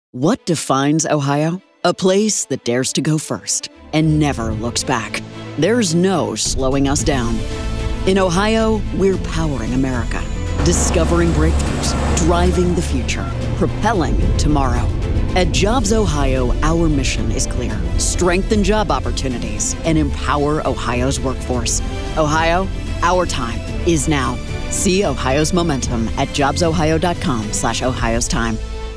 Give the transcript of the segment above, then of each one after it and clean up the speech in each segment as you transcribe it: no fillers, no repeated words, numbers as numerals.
What defines Ohio? A place that dares to go first and never looks back. There's no slowing us down. In Ohio, we're powering America, discovering breakthroughs, driving the future, propelling tomorrow. At Jobs Ohio, our mission is clear: strengthen job opportunities and empower Ohio's workforce. Ohio, our time is now. See Ohio's momentum at jobsohio.com/Ohio's time.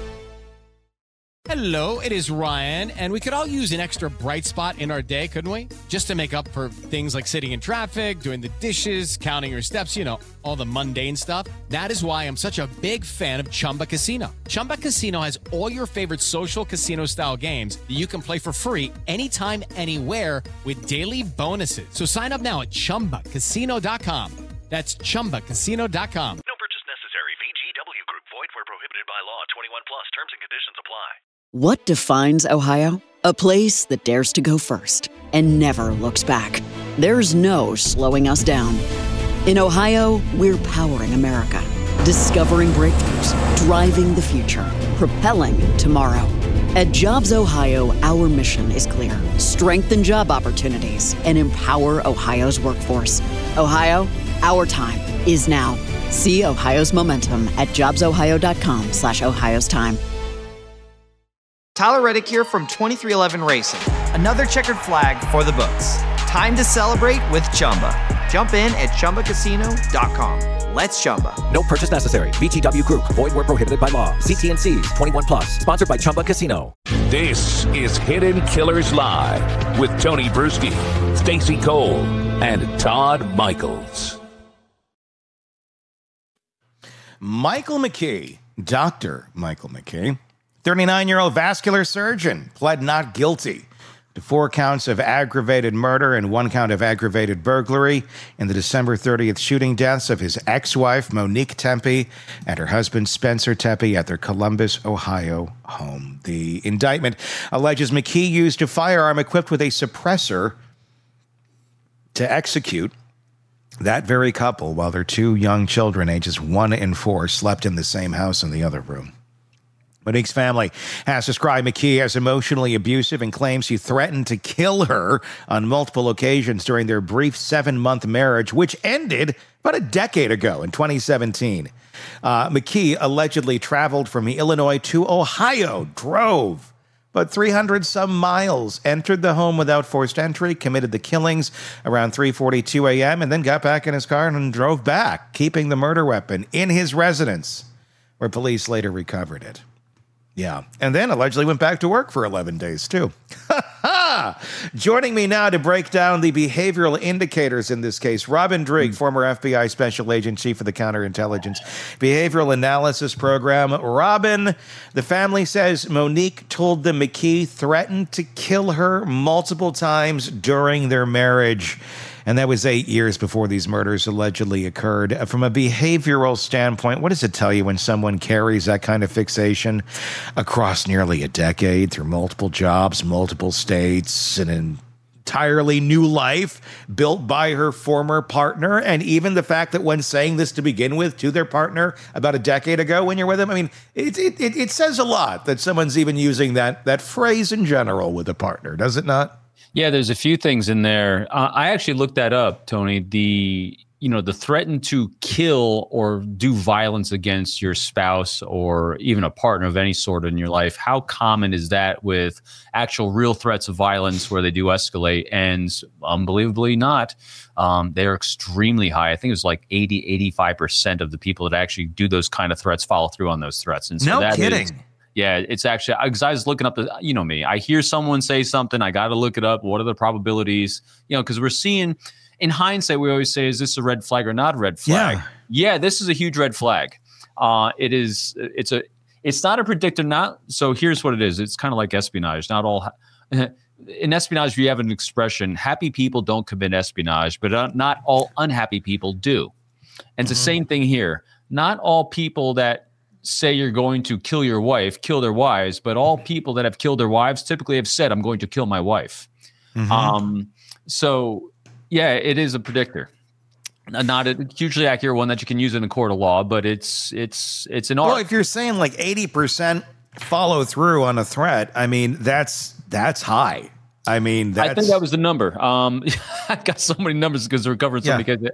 Hello, it is Ryan, and we could all use an extra bright spot in our day, couldn't we? Just to make up for things like sitting in traffic, doing the dishes, counting your steps, all the mundane stuff. That is why I'm such a big fan of Chumba Casino. Chumba Casino has all your favorite social casino-style games that you can play for free anytime, anywhere with daily bonuses. So sign up now at ChumbaCasino.com. That's ChumbaCasino.com. No purchase necessary. VGW Group. Void where prohibited by law. 21 plus. Terms and conditions apply. What defines Ohio? A place that dares to go first and never looks back. There's no slowing us down. In Ohio, we're powering America, discovering breakthroughs, driving the future, propelling tomorrow. At Jobs Ohio, our mission is clear: strengthen job opportunities and empower Ohio's workforce. Ohio, our time is now. See Ohio's momentum at jobsohio.com/Ohio's time. Tyler Reddick here from 23XI Racing. Another checkered flag for the books. Time to celebrate with Chumba. Jump in at ChumbaCasino.com. Let's Chumba. No purchase necessary. VGW Group. Void where prohibited by law. See T&Cs. 21 plus. Sponsored by Chumba Casino. This is Hidden Killers Live with Tony Bruschi, Stacey Cole, and Todd Michaels. Michael McKee, Dr. Michael McKee, 39-year-old vascular surgeon, pled not guilty to 4 counts of aggravated murder and 1 count of aggravated burglary in the December 30th shooting deaths of his ex-wife, Monique Tempe, and her husband, Spencer Tempe, at their Columbus, Ohio home. The indictment alleges McKee used a firearm equipped with a suppressor to execute that very couple while their 2 young children, ages 1 and 4, slept in the same house in the other room. Monique's family has described McKee as emotionally abusive and claims he threatened to kill her on multiple occasions during their brief 7-month marriage, which ended about a decade ago in 2017. McKee allegedly traveled from Illinois to Ohio, drove but 300-some miles, entered the home without forced entry, committed the killings around 3:42 a.m., and then got back in his car and drove back, keeping the murder weapon in his residence, where police later recovered it. Yeah, and then allegedly went back to work for 11 days, too. Joining me now to break down the behavioral indicators in this case, Robin Drigg, former FBI Special Agent, Chief of the Counterintelligence Behavioral Analysis Program. Robin, the family says Monique told them McKee threatened to kill her multiple times during their marriage. And that was 8 years before these murders allegedly occurred. From a behavioral standpoint, what does it tell you when someone carries that kind of fixation across nearly a decade, through multiple jobs, multiple states, an entirely new life built by her former partner, and even the fact that when saying this to begin with to their partner about a decade ago when you're with them, I mean, it says a lot that someone's even using that phrase in general with a partner, does it not? Yeah, there's a few things in there. I actually looked that up, Tony. The threaten to kill or do violence against your spouse or even a partner of any sort in your life. How common is that with actual real threats of violence where they do escalate? And unbelievably not. They're extremely high. I think it was like 85% of the people that actually do those kind of threats follow through on those threats. And so no kidding. Yeah, it's actually, because I was looking up, me, I hear someone say something, I got to look it up. What are the probabilities? Because we're seeing, in hindsight, we always say, is this a red flag or not a red flag? Yeah, this is a huge red flag. It's not a predictor. So here's what it is. It's kind of like espionage. Not all, in espionage, we have an expression, happy people don't commit espionage, but not all unhappy people do. And it's the same thing here. Not all people that say you're going to kill your wife, kill their wives, but all people that have killed their wives typically have said, I'm going to kill my wife. So yeah, it is a predictor. Not a hugely accurate one that you can use in a court of law, but it's an art. Well, if you're saying like 80% follow through on a threat, I mean, that's high. I mean, I think that was the number. I got so many numbers because we're covering some because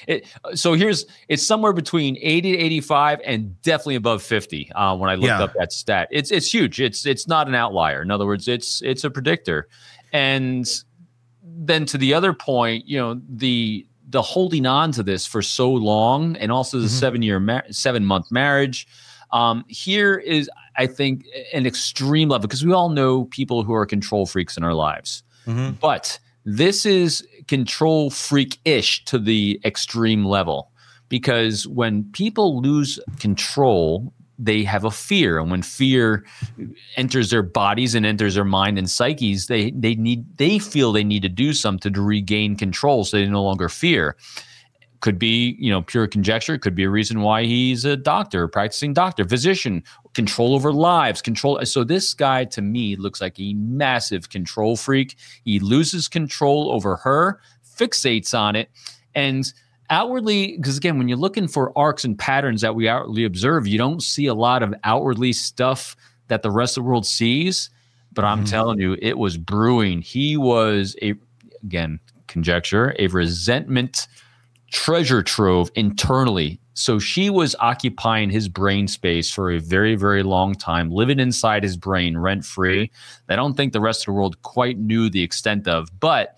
so it's somewhere between 80 to 85 and definitely above 50 when I looked up that stat. It's huge. It's not an outlier. In other words, it's a predictor. And then to the other point, the holding on to this for so long and also the 7-month marriage. Here is, I think, an extreme level because we all know people who are control freaks in our lives, but this is control freak-ish to the extreme level because when people lose control, they have a fear, and when fear enters their bodies and enters their mind and psyches, they feel they need to do something to regain control so they no longer fear. Could be, pure conjecture. Could be a reason why he's a doctor, practicing doctor, physician, control over lives, control. So this guy, to me, looks like a massive control freak. He loses control over her, fixates on it, and outwardly, because again, when you're looking for arcs and patterns that we outwardly observe, you don't see a lot of outwardly stuff that the rest of the world sees. But I'm telling you, it was brewing. He was conjecture, a resentment treasure trove internally. So she was occupying his brain space for a very, very long time, living inside his brain rent free. I don't think the rest of the world quite knew the extent of, but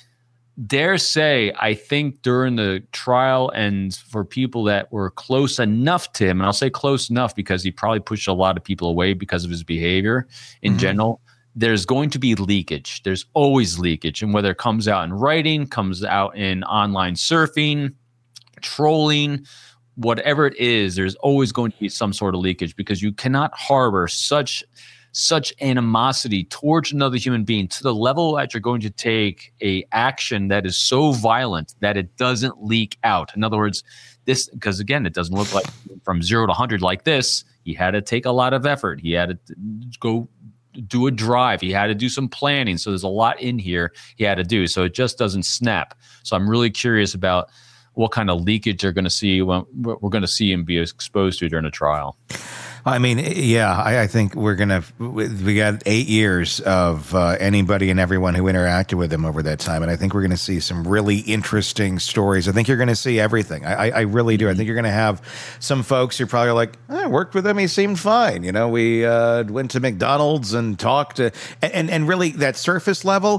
dare say, I think during the trial and for people that were close enough to him, and I'll say close enough because he probably pushed a lot of people away because of his behavior in general, there's going to be leakage. There's always leakage. And whether it comes out in writing, comes out in online surfing, trolling, whatever it is, there's always going to be some sort of leakage because you cannot harbor such animosity towards another human being to the level that you're going to take a action that is so violent that it doesn't leak out. In other words, this, because again, it doesn't look like from 0 to 100 like this. He had to take a lot of effort. He had to go do a drive. He had to do some planning. So there's a lot in here he had to do. So it just doesn't snap. So I'm really curious about what kind of leakage they're going to see when we're going to see him be exposed to during a trial. I mean, I think we got 8 years of anybody and everyone who interacted with him over that time. And I think we're going to see some really interesting stories. I think you're going to see everything. I really do. I think you're going to have some folks who probably are like, I worked with him. He seemed fine. We went to McDonald's and talked and really that surface level,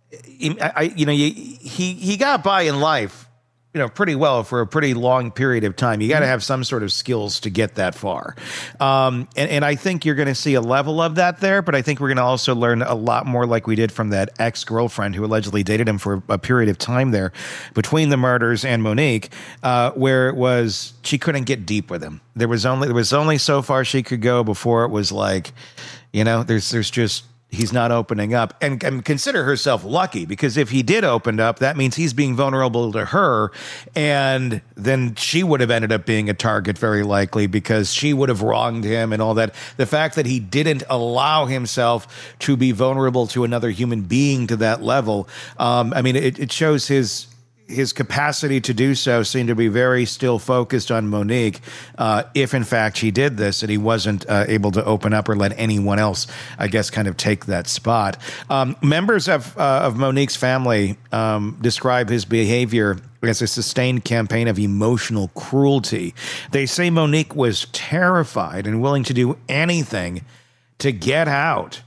he got by in life, pretty well for a pretty long period of time. You got to have some sort of skills to get that far. And I think you're going to see a level of that there, but I think we're going to also learn a lot more like we did from that ex-girlfriend who allegedly dated him for a period of time there between the murders and Monique, where it was, she couldn't get deep with him. There was only so far she could go before it was like, there's just, he's not opening up, and consider herself lucky because if he did open up, that means he's being vulnerable to her. And then she would have ended up being a target very likely because she would have wronged him and all that. The fact that he didn't allow himself to be vulnerable to another human being to that level. It shows his capacity to do so seemed to be very still focused on Monique, if in fact he did this and he wasn't able to open up or let anyone else, I guess, kind of take that spot. Members of Monique's family describe his behavior as a sustained campaign of emotional cruelty. They say Monique was terrified and willing to do anything to get out.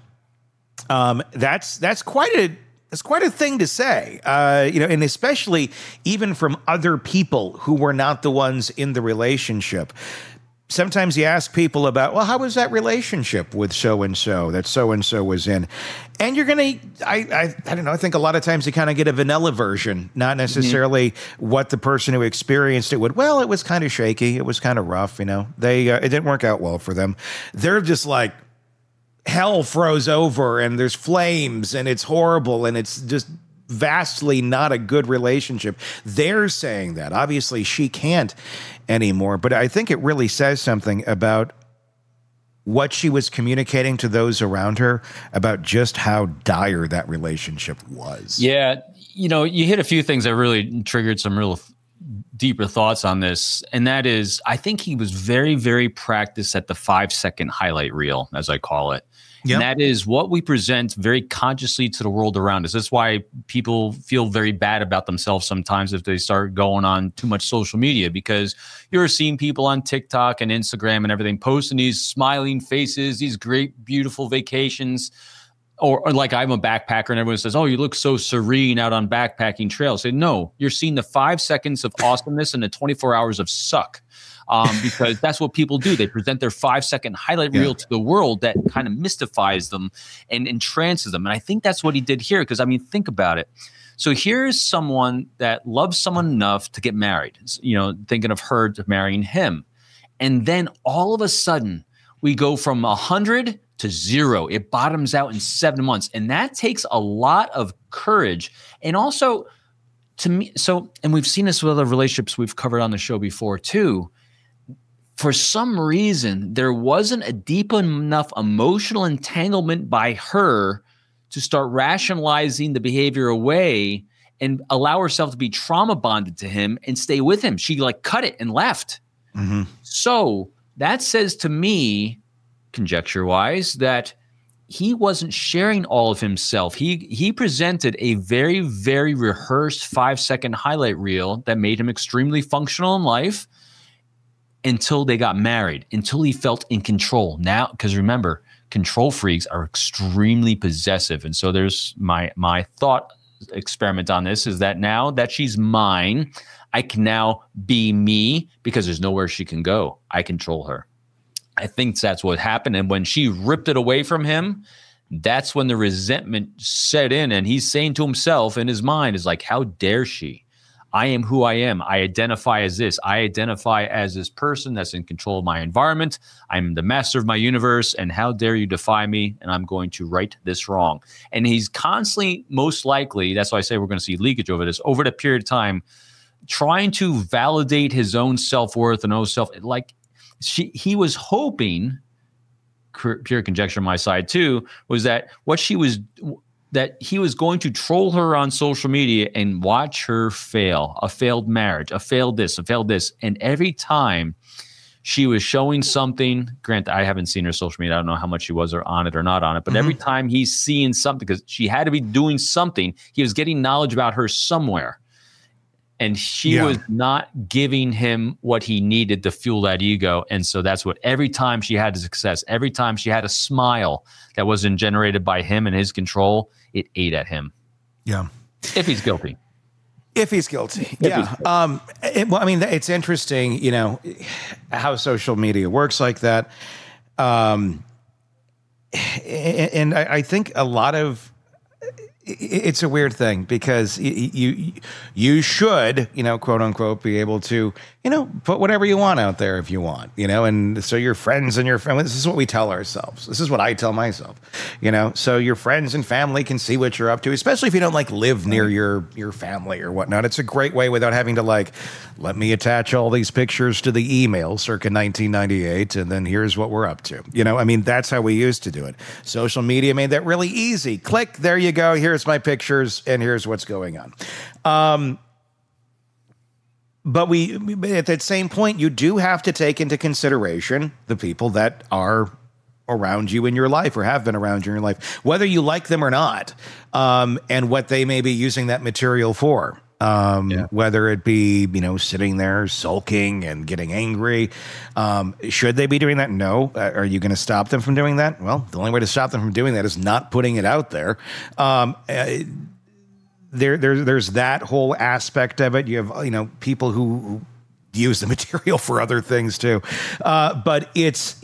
That's quite a thing to say, and especially even from other people who were not the ones in the relationship. Sometimes you ask people about, well, how was that relationship with so-and-so that so-and-so was in? And you're going to, I don't know, I think a lot of times you kind of get a vanilla version, not necessarily what the person who experienced it would. Well, it was kind of shaky. It was kind of rough. It didn't work out well for them. They're just like, hell froze over and there's flames and it's horrible and it's just vastly not a good relationship. They're saying that. Obviously, she can't anymore. But I think it really says something about what she was communicating to those around her about just how dire that relationship was. Yeah. You hit a few things that really triggered some real deeper thoughts on this, and that is, I think he was very, very practiced at the 5-second highlight reel, as I call it. Yep. And that is what we present very consciously to the world around us. That's why people feel very bad about themselves sometimes if they start going on too much social media, because you're seeing people on TikTok and Instagram and everything posting these smiling faces, these great, beautiful vacations. Or like I'm a backpacker and everyone says, oh, you look so serene out on backpacking trails. Say, no, you're seeing the 5 seconds of awesomeness and the 24 hours of suck. Because that's what people do. They present their 5-second highlight reel to the world that kind of mystifies them and entrances them. And I think that's what he did here. Because, I mean, think about it. So here's someone that loves someone enough to get married, you know, thinking of her to marrying him. And then all of a sudden, we go from 100 to 0. It bottoms out in 7 months. And that takes a lot of courage. And also, to me, and we've seen this with other relationships we've covered on the show before too. For some reason, there wasn't a deep enough emotional entanglement by her to start rationalizing the behavior away and allow herself to be trauma bonded to him and stay with him. She like cut it and left. Mm-hmm. So that says to me, conjecture wise, that he wasn't sharing all of himself. He presented a very, very rehearsed 5-second highlight reel that made him extremely functional in life until they got married, until he felt in control. Now, because remember, control freaks are extremely possessive. And so there's my thought experiment on this is that now that she's mine, I can now be me because there's nowhere she can go. I control her. I think that's what happened. And when she ripped it away from him, that's when the resentment set in. And he's saying to himself in his mind is like, how dare she? I am who I am. I identify as this. I identify as this person that's in control of my environment. I'm the master of my universe. And how dare you defy me? And I'm going to right this wrong. And he's constantly, most likely, that's why I say we're going to see leakage over this, over the period of time, trying to validate his own self-worth and own self. Like he was hoping, pure conjecture on my side too, was that that he was going to troll her on social media and watch her fail, a failed marriage, a failed this. And every time she was showing something, granted, I haven't seen her social media. I don't know how much she was on it or not on it. But every time he's seeing something, because she had to be doing something, he was getting knowledge about her somewhere. And she was not giving him what he needed to fuel that ego. And so that's what every time she had a success, every time she had a smile that wasn't generated by him and his control, it ate at him. Yeah. If he's guilty. Yeah. Well, I mean, it's interesting, you know, how social media works like that. And I think a lot of, it's a weird thing because you should, you know, quote unquote, be able to, you know, put whatever you want out there if you want, you know, and so your friends and your family, this is what we tell ourselves. This is what I tell myself, you know, so your friends and family can see what you're up to, especially if you don't like live near your family or whatnot. It's a great way without having to like, let me attach all these pictures to the email circa 1998. And then here's what we're up to. You know, I mean, that's how we used to do it. Social media made that really easy. Click, there you go. Here's my pictures and here's what's going on. But at that same point, you do have to take into consideration the people that are around you in your life or have been around you in your life, whether you like them or not, and what they may be using that material for. Whether it be, you know, sitting there sulking and getting angry. Should they be doing that? No. Are you going to stop them from doing that? Well, the only way to stop them from doing that is not putting it out there. There's that whole aspect of it. You have, you know, people who use the material for other things too. But it's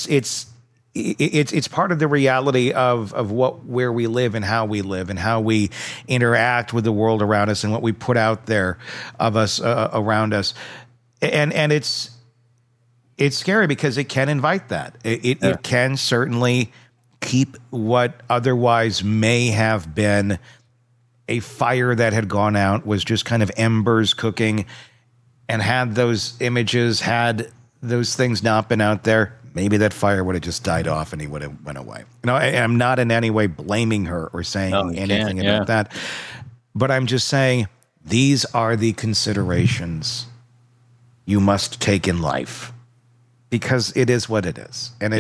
part of the reality of where we live and how we interact with the world around us and what we put out there of us around us. And it's scary because it can invite that. It can certainly keep what otherwise may have been a fire that had gone out, was just kind of embers cooking, and had those images, had those things not been out there, maybe that fire would have just died off and he would have went away. You know, I'm not in any way blaming her or saying anything about that, but I'm just saying these are the considerations you must take in life. Because it is what it is. And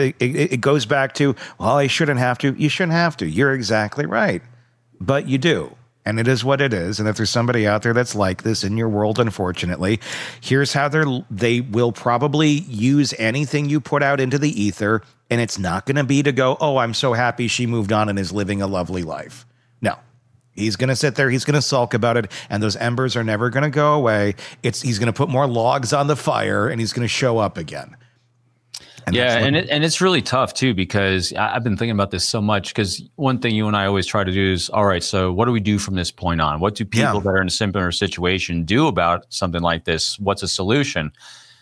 it goes back to, well, I shouldn't have to. You shouldn't have to. You're exactly right. But you do. And it is what it is. And if there's somebody out there that's like this in your world, unfortunately, here's how they will probably use anything you put out into the ether. And it's not going to be to go, oh, I'm so happy she moved on and is living a lovely life. No. He's going to sit there. He's going to sulk about it. And those embers are never going to go away. He's going to put more logs on the fire and he's going to show up again. And it's really tough too, because I've been thinking about this so much, because one thing you and I always try to do is, all right, so what do we do from this point on? What do people that are in a similar situation do about something like this? What's a solution?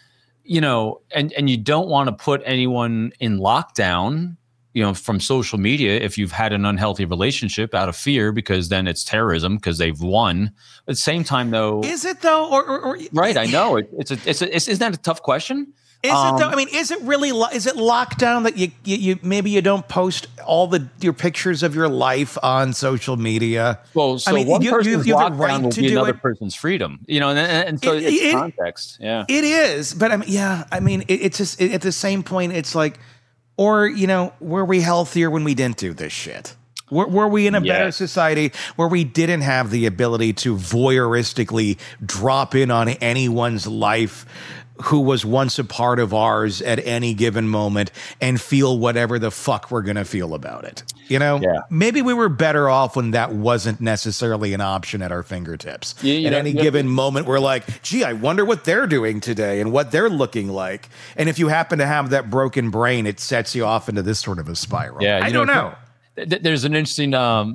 You know, and you don't want to put anyone in lockdown, you know, from social media if you've had an unhealthy relationship out of fear, because then it's terrorism because they've won. At the same time, though, is it though? Or right? I know isn't that a tough question? Is it though? I mean, is it really? Is it lockdown that you maybe you don't post all your pictures of your life on social media? Well, so I mean, one person's lockdown will be another person's freedom, you know, and so it's context. Yeah, it is. But I mean, I mean, it's just at the same point, it's like, or you know, were we healthier when we didn't do this shit? Were we in a better society where we didn't have the ability to voyeuristically drop in on anyone's life who was once a part of ours at any given moment and feel whatever the fuck we're going to feel about it? You know, maybe we were better off when that wasn't necessarily an option at our fingertips. At any given moment, we're like, gee, I wonder what they're doing today and what they're looking like. And if you happen to have that broken brain, it sets you off into this sort of a spiral. Yeah, I don't know. There's an interesting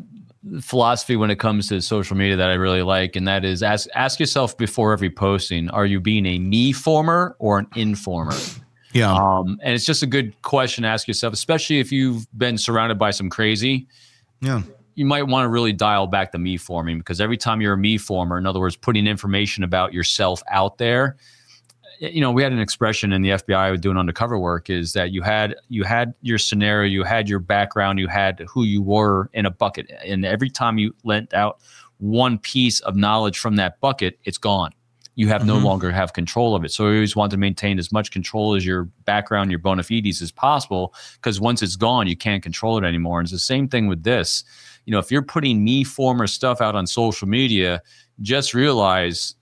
philosophy when it comes to social media that I really like, and that is ask yourself before every posting, are you being a me-former or an informer? Yeah. And it's just a good question to ask yourself, especially if you've been surrounded by some crazy. Yeah. You might want to really dial back the me-forming, because every time you're a me-former, in other words, putting information about yourself out there, you know, we had an expression in the FBI doing undercover work, is that you had your scenario, you had your background, you had who you were in a bucket. And every time you lent out one piece of knowledge from that bucket, it's gone. You have no longer have control of it. So we always want to maintain as much control as your background, your bona fides as possible, because once it's gone, you can't control it anymore. And it's the same thing with this. You know, if you're putting me-former stuff out on social media, just realize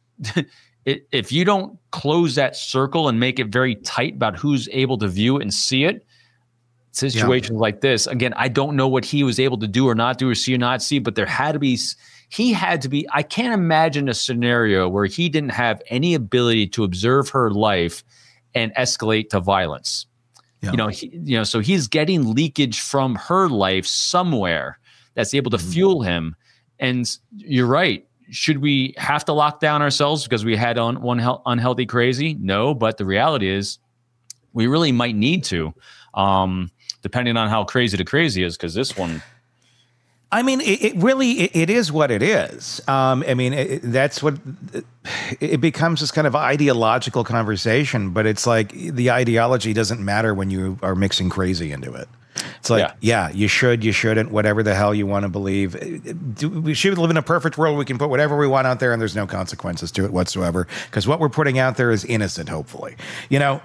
if you don't close that circle and make it very tight about who's able to view it and see it, situations like this, again, I don't know what he was able to do or not do or see or not see, but he had to be, I can't imagine a scenario where he didn't have any ability to observe her life and escalate to violence. Yeah. So he's getting leakage from her life somewhere that's able to fuel him. And you're right. Should we have to lock down ourselves because we had on one unhealthy crazy? No, but the reality is we really might need to, depending on how crazy the crazy is, because this one. I mean, it is what it is. I mean, that's what it becomes, this kind of ideological conversation, but it's like the ideology doesn't matter when you are mixing crazy into it. It's like, you should, you shouldn't, whatever the hell you want to believe. We should live in a perfect world. We can put whatever we want out there and there's no consequences to it whatsoever, because what we're putting out there is innocent, hopefully. You know,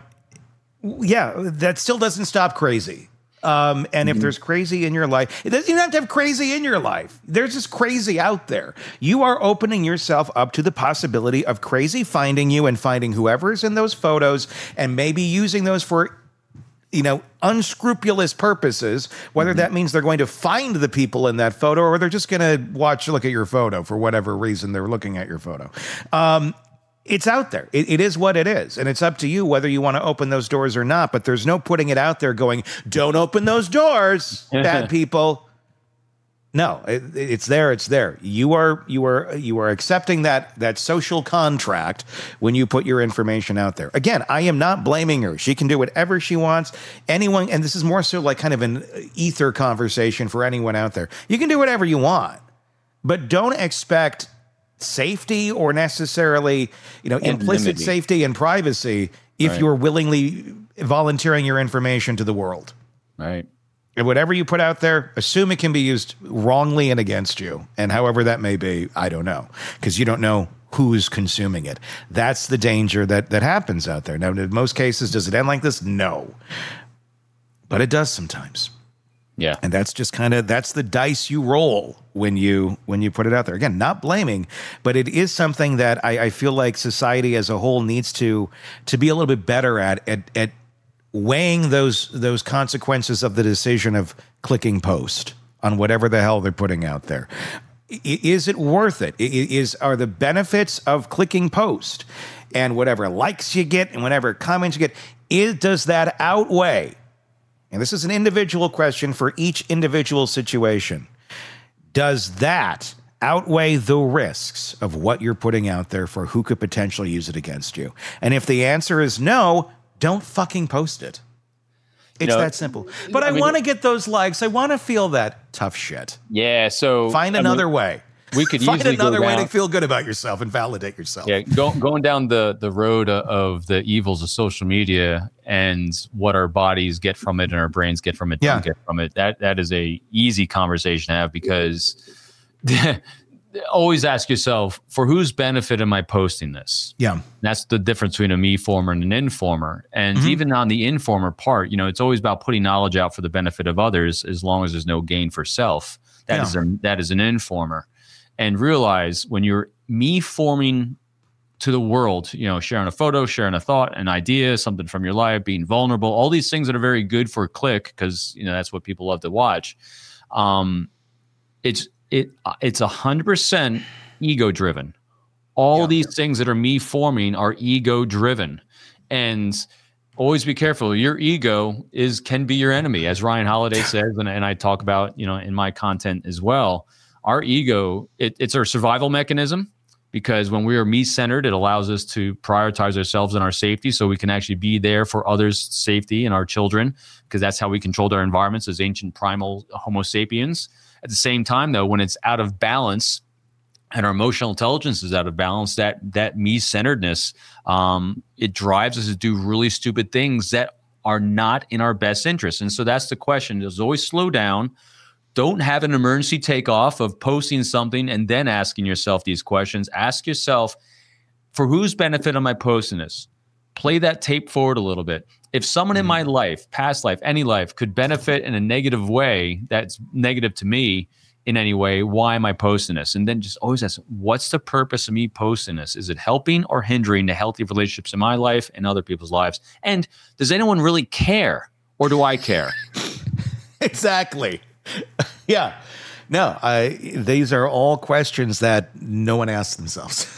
that still doesn't stop crazy. And if there's crazy in your life, you don't have to have crazy in your life. There's just crazy out there. You are opening yourself up to the possibility of crazy finding you and finding whoever's in those photos and maybe using those for, unscrupulous purposes, whether that means they're going to find the people in that photo or they're just going to look at your photo for whatever reason they're looking at your photo. It's out there. It is what it is. And it's up to you whether you want to open those doors or not. But there's no putting it out there going, don't open those doors, bad people. No, it's there. It's there. You are accepting that social contract when you put your information out there. Again, I am not blaming her. She can do whatever she wants. Anyone, and this is more so like kind of an ether conversation for anyone out there. You can do whatever you want, but don't expect safety or necessarily, implicit safety and privacy if you're willingly volunteering your information to the world. Right. And whatever you put out there, assume it can be used wrongly and against you. And however that may be, I don't know. Because you don't know who's consuming it. That's the danger that happens out there. Now, in most cases, does it end like this? No. But it does sometimes. Yeah. And that's just that's the dice you roll when you put it out there. Again, not blaming, but it is something that I feel like society as a whole needs to be a little bit better at weighing those consequences of the decision of clicking post on whatever the hell they're putting out there. Is it worth it? Are the benefits of clicking post and whatever likes you get and whatever comments you get, does that outweigh? And this is an individual question for each individual situation. Does that outweigh the risks of what you're putting out there for who could potentially use it against you? And if the answer is no, don't fucking post it. It's that simple. But I want to get those likes. I want to feel that tough shit. Yeah, so find another way. We could find easily another go way down, to feel good about yourself and validate yourself. Yeah, going down the road of the evils of social media and what our bodies get from it and our brains get from it, don't get from it. That is a easy conversation to have, because always ask yourself, for whose benefit am I posting this? Yeah. That's the difference between a me-former and an informer. And even on the informer part, it's always about putting knowledge out for the benefit of others, as long as there's no gain for self. That is an informer. And realize when you're me-forming to the world, sharing a photo, sharing a thought, an idea, something from your life, being vulnerable, all these things that are very good for a click, because that's what people love to watch. It's 100% ego driven. All these things that are me forming are ego driven, and always be careful. Your ego can be your enemy, as Ryan Holiday says, and I talk about in my content as well. Our ego, it's our survival mechanism, because when we are me-centered, it allows us to prioritize ourselves and our safety, so we can actually be there for others' safety and our children, because that's how we controlled our environments as ancient primal Homo sapiens. At the same time, though, when it's out of balance and our emotional intelligence is out of balance, that me-centeredness, it drives us to do really stupid things that are not in our best interest. And so that's the question. There's always slow down. Don't have an emergency takeoff of posting something and then asking yourself these questions. Ask yourself, for whose benefit am I posting this? Play that tape forward a little bit. If someone in my life, past life, any life, could benefit in a negative way that's negative to me in any way, why am I posting this? And then just always ask, what's the purpose of me posting this? Is it helping or hindering the healthy relationships in my life and other people's lives? And does anyone really care, or do I care? Exactly. Yeah. No, these are all questions that no one asks themselves.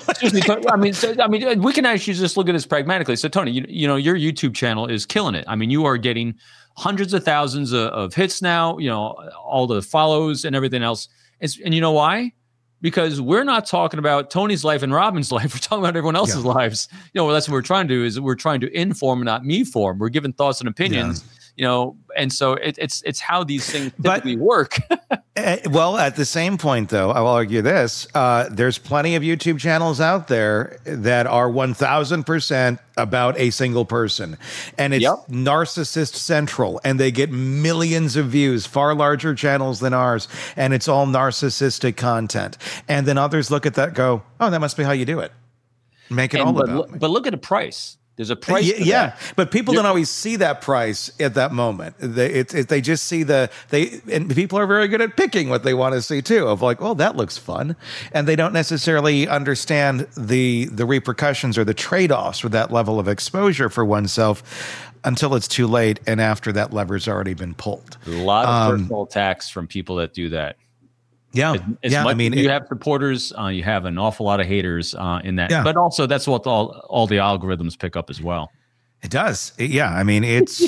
I mean, we can actually just look at this pragmatically. So, Tony, your YouTube channel is killing it. I mean, you are getting hundreds of thousands of hits now. All the follows and everything else. And you know why? Because we're not talking about Tony's life and Robin's life. We're talking about everyone else's lives. That's what we're trying to do. Is we're trying to inform and not me form. We're giving thoughts and opinions. And so it's how these things typically work. Well, at the same point, though, I will argue this. There's plenty of YouTube channels out there that are 1,000% about a single person. And it's narcissist central. And they get millions of views, far larger channels than ours. And it's all narcissistic content. And then others look at that and go, oh, that must be how you do it. Make it all about me. But look at the price. There's a price. Yeah, but people don't always see that price at that moment. They just see and people are very good at picking what they want to see too. Of like, oh, that looks fun, and they don't necessarily understand the repercussions or the trade-offs for that level of exposure for oneself until it's too late and after that lever's already been pulled. A lot of personal attacks from people that do that. Yeah, I mean, you have supporters, you have an awful lot of haters in that, but also that's what all the algorithms pick up as well. It does, I mean, it's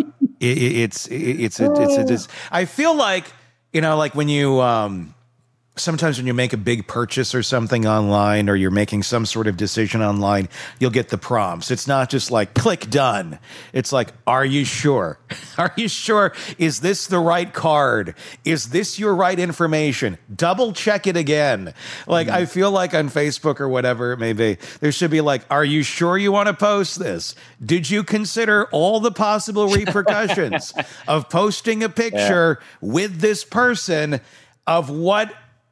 I feel like like when you sometimes when you make a big purchase or something online, or you're making some sort of decision online, you'll get the prompts. It's not just like click done. It's like, are you sure? Are you sure? Is this the right card? Is this your right information? Double check it again. Like, I feel like on Facebook or whatever it may be, there should be like, are you sure you want to post this? Did you consider all the possible repercussions of posting a picture with this person, of what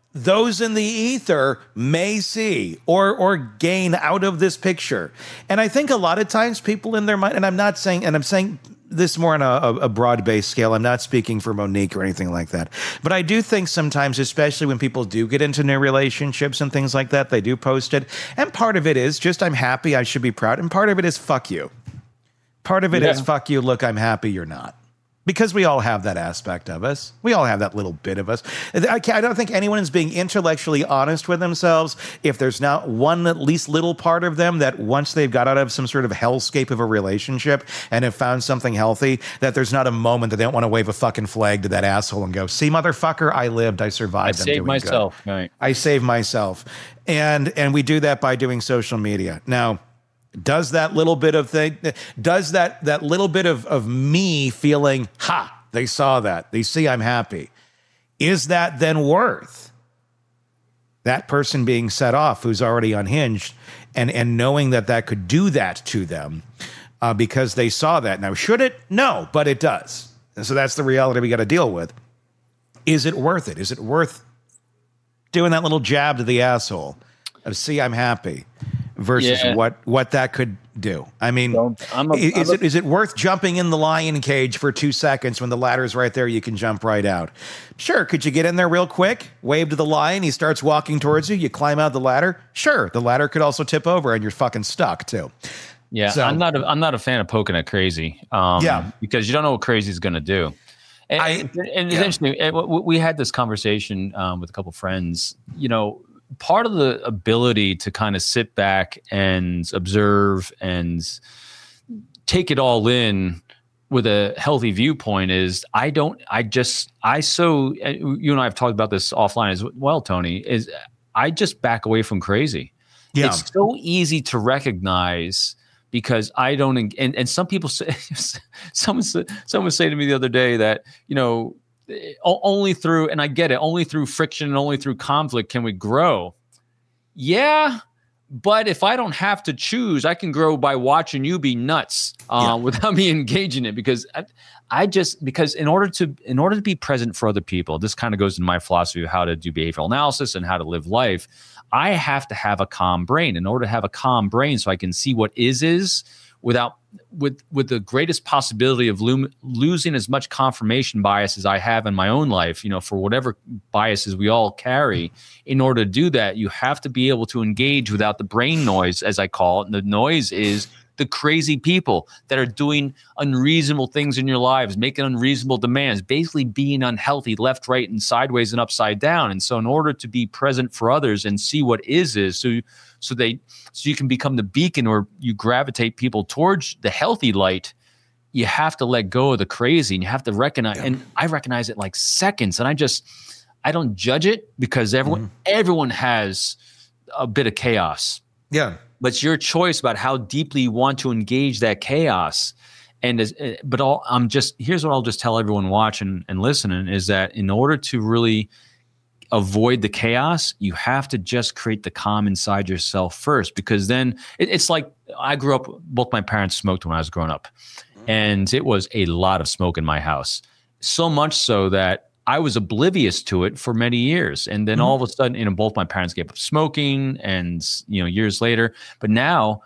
those in the ether may see or gain out of this picture. And I think a lot of times people in their mind, and I'm saying this more on a broad-based scale. I'm not speaking for Monique or anything like that. But I do think sometimes, especially when people do get into new relationships and things like that, they do post it. And part of it is just, I'm happy, I should be proud. And part of it is, fuck you. Part of it is, fuck you, look, I'm happy you're not. Because we all have that aspect of us. We all have that little bit of us. I don't think anyone is being intellectually honest with themselves if there's not one at least little part of them that once they've got out of some sort of hellscape of a relationship and have found something healthy, that there's not a moment that they don't want to wave a fucking flag to that asshole and go, see, motherfucker, I lived, I survived. I saved myself. Right. I saved myself. And we do that by doing social media. Now, does that little bit of thing, does that little bit of me feeling, they saw that, they see I'm happy, is that then worth that person being set off who's already unhinged and knowing that could do that to them because they saw that? Now, should it? No, but it does. And so that's the reality we got to deal with. Is it worth it? Is it worth doing that little jab to the asshole of, see, I'm happy? Versus what that could do. I mean, is it worth jumping in the lion cage for 2 seconds when the ladder's right there? You can jump right out. Sure. Could you get in there real quick? Wave to the lion. He starts walking towards you. You climb out the ladder. Sure. The ladder could also tip over and you're fucking stuck too. Yeah. So, I'm not a fan of poking at crazy. Because you don't know what crazy is going to do. And it's interesting. We had this conversation with a couple friends. Part of the ability to kind of sit back and observe and take it all in with a healthy viewpoint is you and I have talked about this offline as well, Tony, is I just back away from crazy. Yeah. It's so easy to recognize because I don't, and some people say, someone say to me the other day that, only through, and I get it, only through friction and only through conflict can we grow. Yeah, but if I don't have to choose, I can grow by watching you be nuts without me engaging it. Because because in order to be present for other people, this kind of goes into my philosophy of how to do behavioral analysis and how to live life. I have to have a calm brain. In order to have a calm brain, so I can see what is with the greatest possibility of losing as much confirmation bias as I have in my own life, for whatever biases we all carry. In order to do that, you have to be able to engage without the brain noise, as I call it. And the noise is the crazy people that are doing unreasonable things in your lives, making unreasonable demands, basically being unhealthy left, right, and sideways and upside down. And so in order to be present for others and see what is so you can become the beacon, or you gravitate people towards the healthy light, you have to let go of the crazy, and you have to recognize, and I recognize it like seconds, and I don't judge it because everyone has a bit of chaos. Yeah. But it's your choice about how deeply you want to engage that chaos. And here's what I'll just tell everyone watching and listening is that in order to really avoid the chaos, you have to just create the calm inside yourself first, because then it's like I grew up, both my parents smoked when I was growing up, and it was a lot of smoke in my house. So much so that I was oblivious to it for many years. And then all of a sudden, both my parents gave up smoking and, years later, but now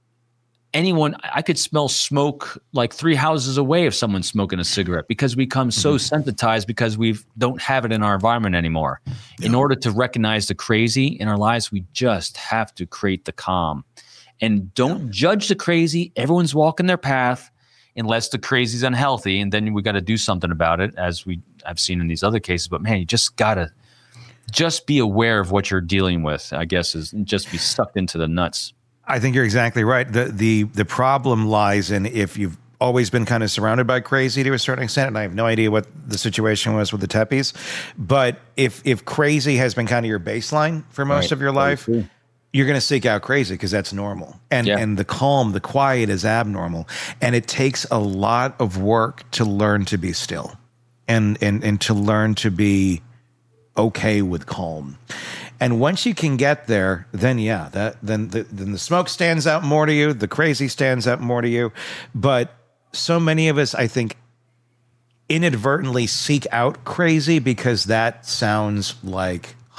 I could smell smoke like 3 houses away if someone's smoking a cigarette, because we become so sensitized because we don't have it in our environment anymore. Yeah. In order to recognize the crazy in our lives, we just have to create the calm. And don't judge the crazy. Everyone's walking their path unless the crazy's unhealthy. And then we got to do something about it, as I've seen in these other cases. But man, you just got to just be aware of what you're dealing with, I guess, is just be sucked into the nuts. I think you're exactly right. The problem lies in if you've always been kind of surrounded by crazy to a certain extent, and I have no idea what the situation was with the Teppies, but if crazy has been kind of your baseline for most of your life, you're going to seek out crazy because that's normal. And the calm, the quiet is abnormal. And it takes a lot of work to learn to be still and to learn to be okay with calm. And once you can get there, then then the smoke stands out more to you, the crazy stands out more to you. But so many of us, I think, inadvertently seek out crazy because that sounds like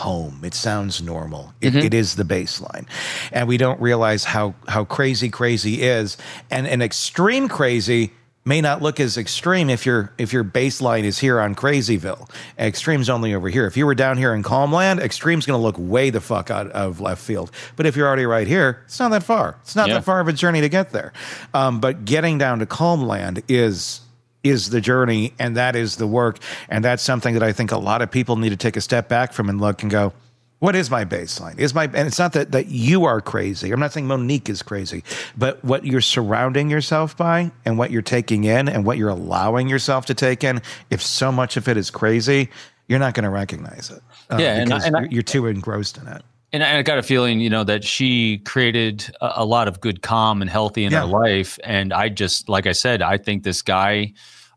home. It sounds normal. It is the baseline. And we don't realize how crazy is. And an extreme crazy may not look as extreme if your baseline is here on Crazyville. Extreme's only over here. If you were down here in Calmland, extreme's going to look way the fuck out of left field. But if you're already right here, it's not that far. It's not that far of a journey to get there. But getting down to Calmland is the journey, and that is the work. And that's something that I think a lot of people need to take a step back from and look and go, what is my baseline? And it's not that you are crazy. I'm not saying Monique is crazy, but what you're surrounding yourself by and what you're taking in and what you're allowing yourself to take in, if so much of it is crazy, you're not going to recognize it. Because you're too engrossed in it. And I got a feeling, that she created a lot of good, calm, and healthy in her life. And I just, like I said, I think this guy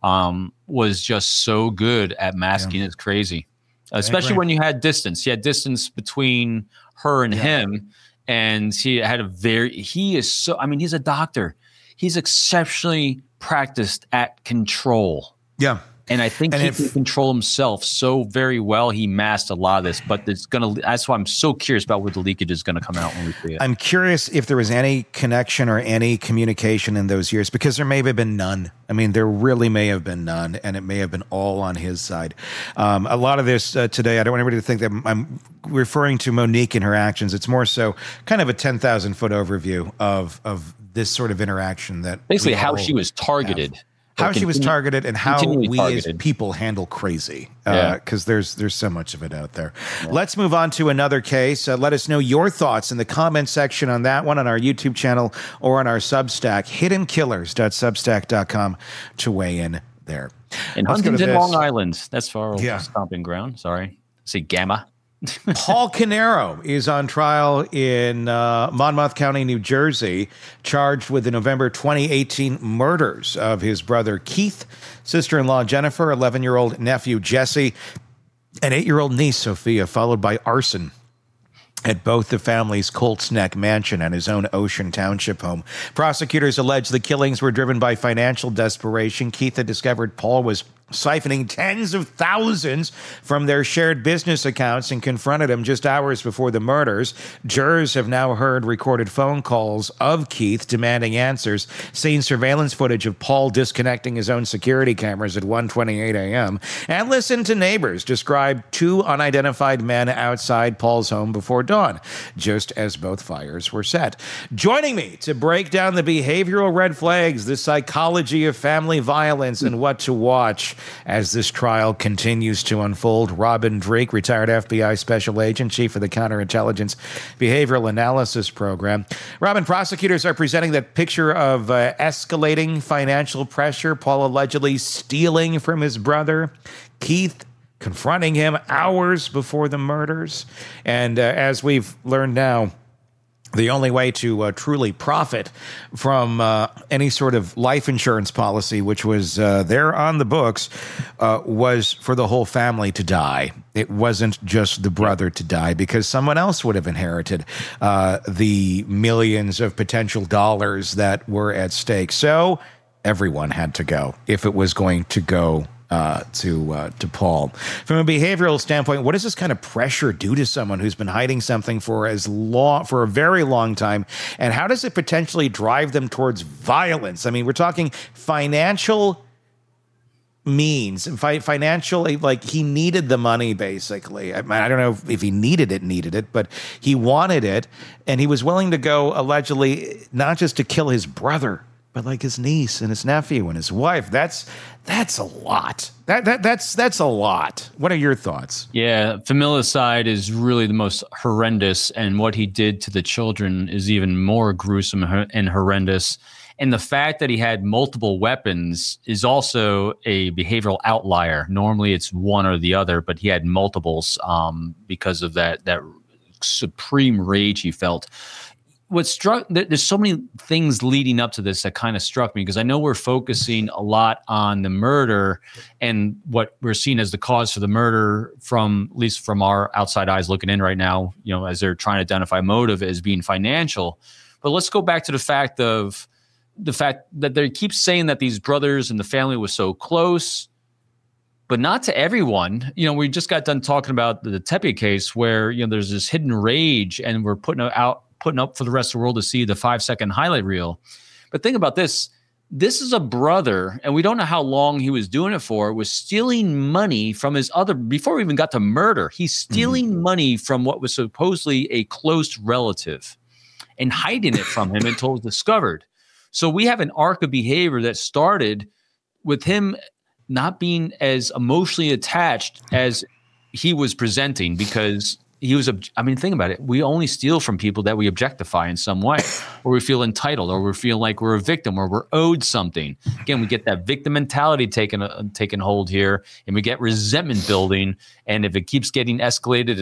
was just so good at masking his crazy. Especially when you had distance. He had distance between her and him. And he had he's a doctor. He's exceptionally practiced at control. Yeah. And I think he can control himself so very well. He masked a lot of this, but that's why I'm so curious about where the leakage is going to come out when we see it. I'm curious if there was any connection or any communication in those years, because there may have been none. I mean, there really may have been none, and it may have been all on his side. A lot of this today, I don't want everybody to think that I'm referring to Monique and her actions. It's more so kind of a 10,000-foot overview of this sort of interaction that basically how she was targeted. How she was targeted and how we as people handle crazy, because there's so much of it out there. Yeah. Let's move on to another case. Let us know your thoughts in the comment section on that one on our YouTube channel or on our Substack, hiddenkillers.substack.com, to weigh in there. In Huntington, Long Island. That's our stomping ground. Sorry. Say Gamma. Paul Canero is on trial in Monmouth County, New Jersey, charged with the November 2018 murders of his brother Keith, sister-in-law Jennifer, 11-year-old nephew Jesse, and 8-year-old niece Sophia, followed by arson at both the family's Colts Neck mansion and his own Ocean Township home. Prosecutors allege the killings were driven by financial desperation. Keith had discovered Paul was siphoning tens of thousands from their shared business accounts and confronted him just hours before the murders. Jurors have now heard recorded phone calls of Keith demanding answers, seen surveillance footage of Paul disconnecting his own security cameras at 1:28 a.m., and listened to neighbors describe two unidentified men outside Paul's home before dawn, just as both fires were set. Joining me to break down the behavioral red flags, the psychology of family violence, and what to watch as this trial continues to unfold, Robin Dreeke, retired FBI special agent, chief of the Counterintelligence Behavioral Analysis Program. Robin, prosecutors are presenting that picture of escalating financial pressure, Paul allegedly stealing from his brother, Keith confronting him hours before the murders. And as we've learned now, the only way to truly profit from any sort of life insurance policy, which was there on the books, was for the whole family to die. It wasn't just the brother to die, because someone else would have inherited the millions of potential dollars that were at stake. So everyone had to go if it was going to go to Paul. From a behavioral standpoint, what does this kind of pressure do to someone who's been hiding something for a very long time, and how does it potentially drive them towards violence? I mean, we're talking financial means, financially, like he needed the money, basically. I don't know if he needed it, but he wanted it, and he was willing to go, allegedly, not just to kill his brother, but like his niece and his nephew and his wife. That's a lot. That's a lot. What are your thoughts? Yeah, familicide is really the most horrendous, and what he did to the children is even more gruesome and horrendous. And the fact that he had multiple weapons is also a behavioral outlier. Normally it's one or the other, but he had multiples because of that supreme rage he felt. There's so many things leading up to this that kind of struck me, because I know we're focusing a lot on the murder and what we're seeing as the cause for the murder, at least from our outside eyes looking in right now, as they're trying to identify motive as being financial. But let's go back to the fact that they keep saying that these brothers and the family was so close. but not to everyone. We just got done talking about the Tepe case where, there's this hidden rage and we're putting up for the rest of the world to see the 5-second highlight reel. But think about this. This is a brother, and we don't know how long he was doing it for, was stealing money from his before we even got to murder. He's stealing money from what was supposedly a close relative and hiding it from him until it was discovered. So we have an arc of behavior that started with him not being as emotionally attached as he was presenting, because he was, think about it. We only steal from people that we objectify in some way, or we feel entitled, or we feel like we're a victim, or we're owed something. Again, we get that victim mentality taking hold here, and we get resentment building. And if it keeps getting escalated,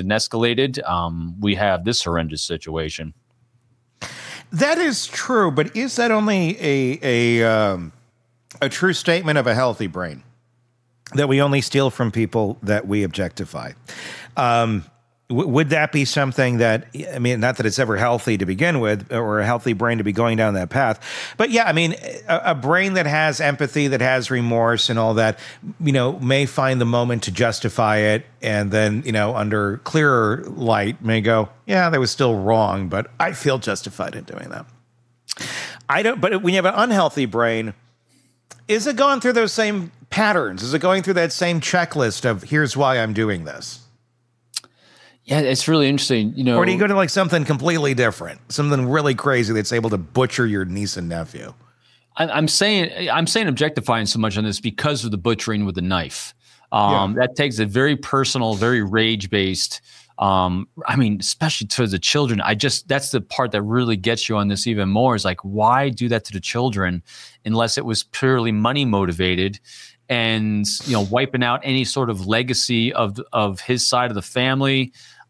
we have this horrendous situation. That is true, but is that only a true statement of a healthy brain, that we only steal from people that we objectify? Would that be something that, not that it's ever healthy to begin with, or a healthy brain to be going down that path, but yeah, a brain that has empathy, that has remorse and all that, may find the moment to justify it, and then, under clearer light may go, yeah, that was still wrong, but I feel justified in doing that. But when you have an unhealthy brain, is it going through those same patterns? Is it going through that same checklist of here's why I'm doing this? Yeah, it's really interesting. Or do you go to something completely different, something really crazy that's able to butcher your niece and nephew? I'm saying objectifying so much on this because of the butchering with the knife. That takes a very personal, very rage-based. Especially to the children. That's the part that really gets you on this even more. Is like, why do that to the children unless it was purely money motivated? And wiping out any sort of legacy of his side of the family.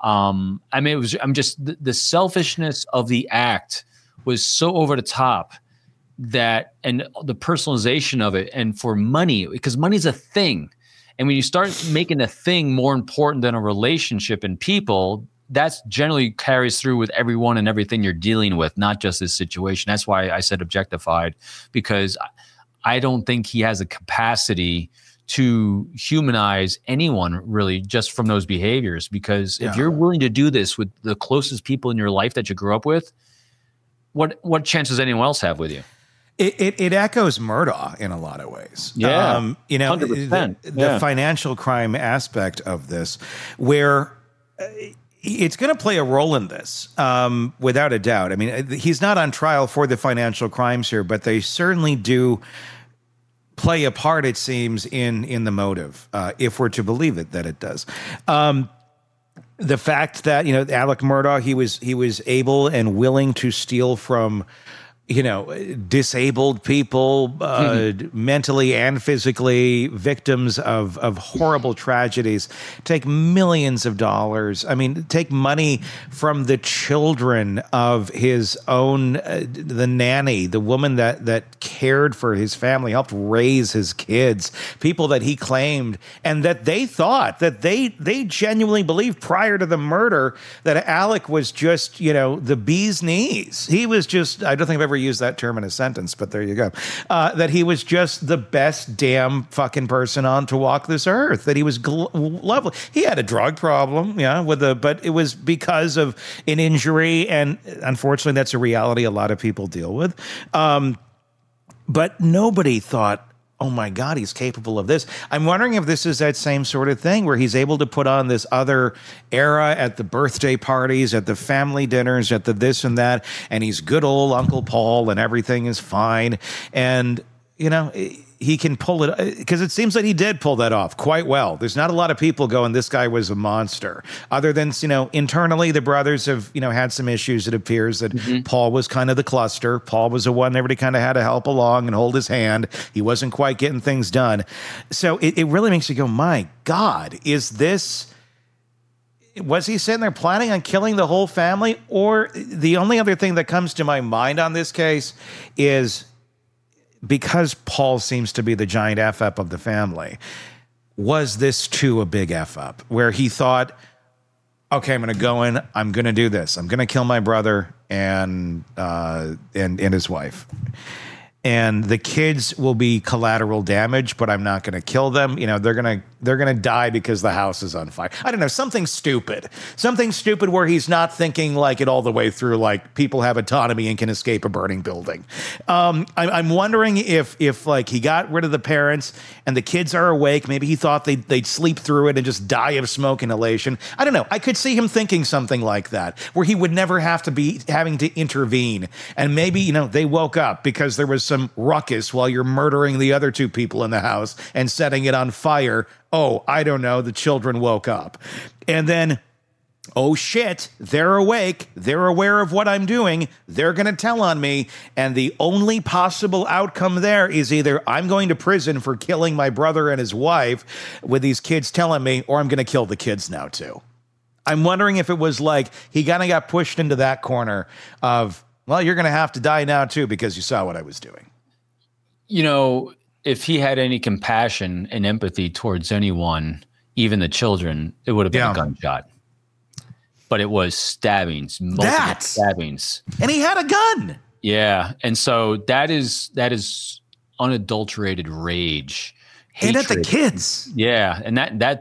The selfishness of the act was so over the top, and the personalization of it, and for money, because money's a thing. And when you start making a thing more important than a relationship and people, that generally carries through with everyone and everything you're dealing with, not just this situation. That's why I said objectified, because I don't think he has a capacity to humanize anyone really just from those behaviors. Because if you're willing to do this with the closest people in your life that you grew up with, what chance does anyone else have with you? It echoes Murdaugh in a lot of ways. Yeah, 100%. The financial crime aspect of this, where it's going to play a role in this, without a doubt. He's not on trial for the financial crimes here, but they certainly do play a part, it seems, in the motive, if we're to believe it, that it does. The fact that, Alec Murdaugh, he was able and willing to steal from disabled people, mentally and physically, victims of horrible tragedies, take millions of dollars. Take money from the children of his own, the nanny, the woman that cared for his family, helped raise his kids, people that he claimed, and that they thought, that they genuinely believed prior to the murder, that Alec was just, the bee's knees. He was just, I don't think I've ever used that term in a sentence, but there you go. That he was just the best damn fucking person on to walk this earth. That he was lovely. He had a drug problem, but it was because of an injury, and unfortunately, that's a reality a lot of people deal with. But nobody thought, oh my God, he's capable of this. I'm wondering if this is that same sort of thing where he's able to put on this other era at the birthday parties, at the family dinners, at the this and that, and he's good old Uncle Paul and everything is fine. And, he can pull it, because it seems that he did pull that off quite well. There's not a lot of people going, this guy was a monster. Other than, internally, the brothers have, had some issues. It appears that Paul was kind of the cluster. Paul was the one everybody kind of had to help along and hold his hand. He wasn't quite getting things done. So it really makes you go, my God, was he sitting there planning on killing the whole family? Or the only other thing that comes to my mind on this case is, because Paul seems to be the giant F-up of the family, was this too a big F-up? Where he thought, okay, I'm going to go in, I'm going to do this. I'm going to kill my brother and his wife. and the kids will be collateral damage, but I'm not going to kill them. You know, they're going to die because the house is on fire. I don't know, something stupid where he's not thinking like it all the way through, like people have autonomy and can escape a burning building. I'm wondering if like he got rid of the parents and the kids are awake. Maybe he thought they'd sleep through it and just die of smoke inhalation. I don't know. I could see him thinking something like that, where he would never have to be having to intervene. And maybe, you know, they woke up because there was some ruckus while you're murdering the other two people in the house and setting it on fire. Oh, I don't know. The children woke up. And then, oh shit, they're awake. They're aware of what I'm doing. They're going to tell on me. And the only possible outcome there is either I'm going to prison for killing my brother and his wife with these kids telling me, or I'm going to kill the kids now too. I'm wondering if it was like he kind of got pushed into that corner of, well, you're going to have to die now too because you saw what I was doing. You know, if he had any compassion and empathy towards anyone, even the children, it would have been a gunshot. But it was stabbings, multiple stabbings. And he had a gun. Yeah. And so that is unadulterated rage. And hatred. at the kids. Yeah. And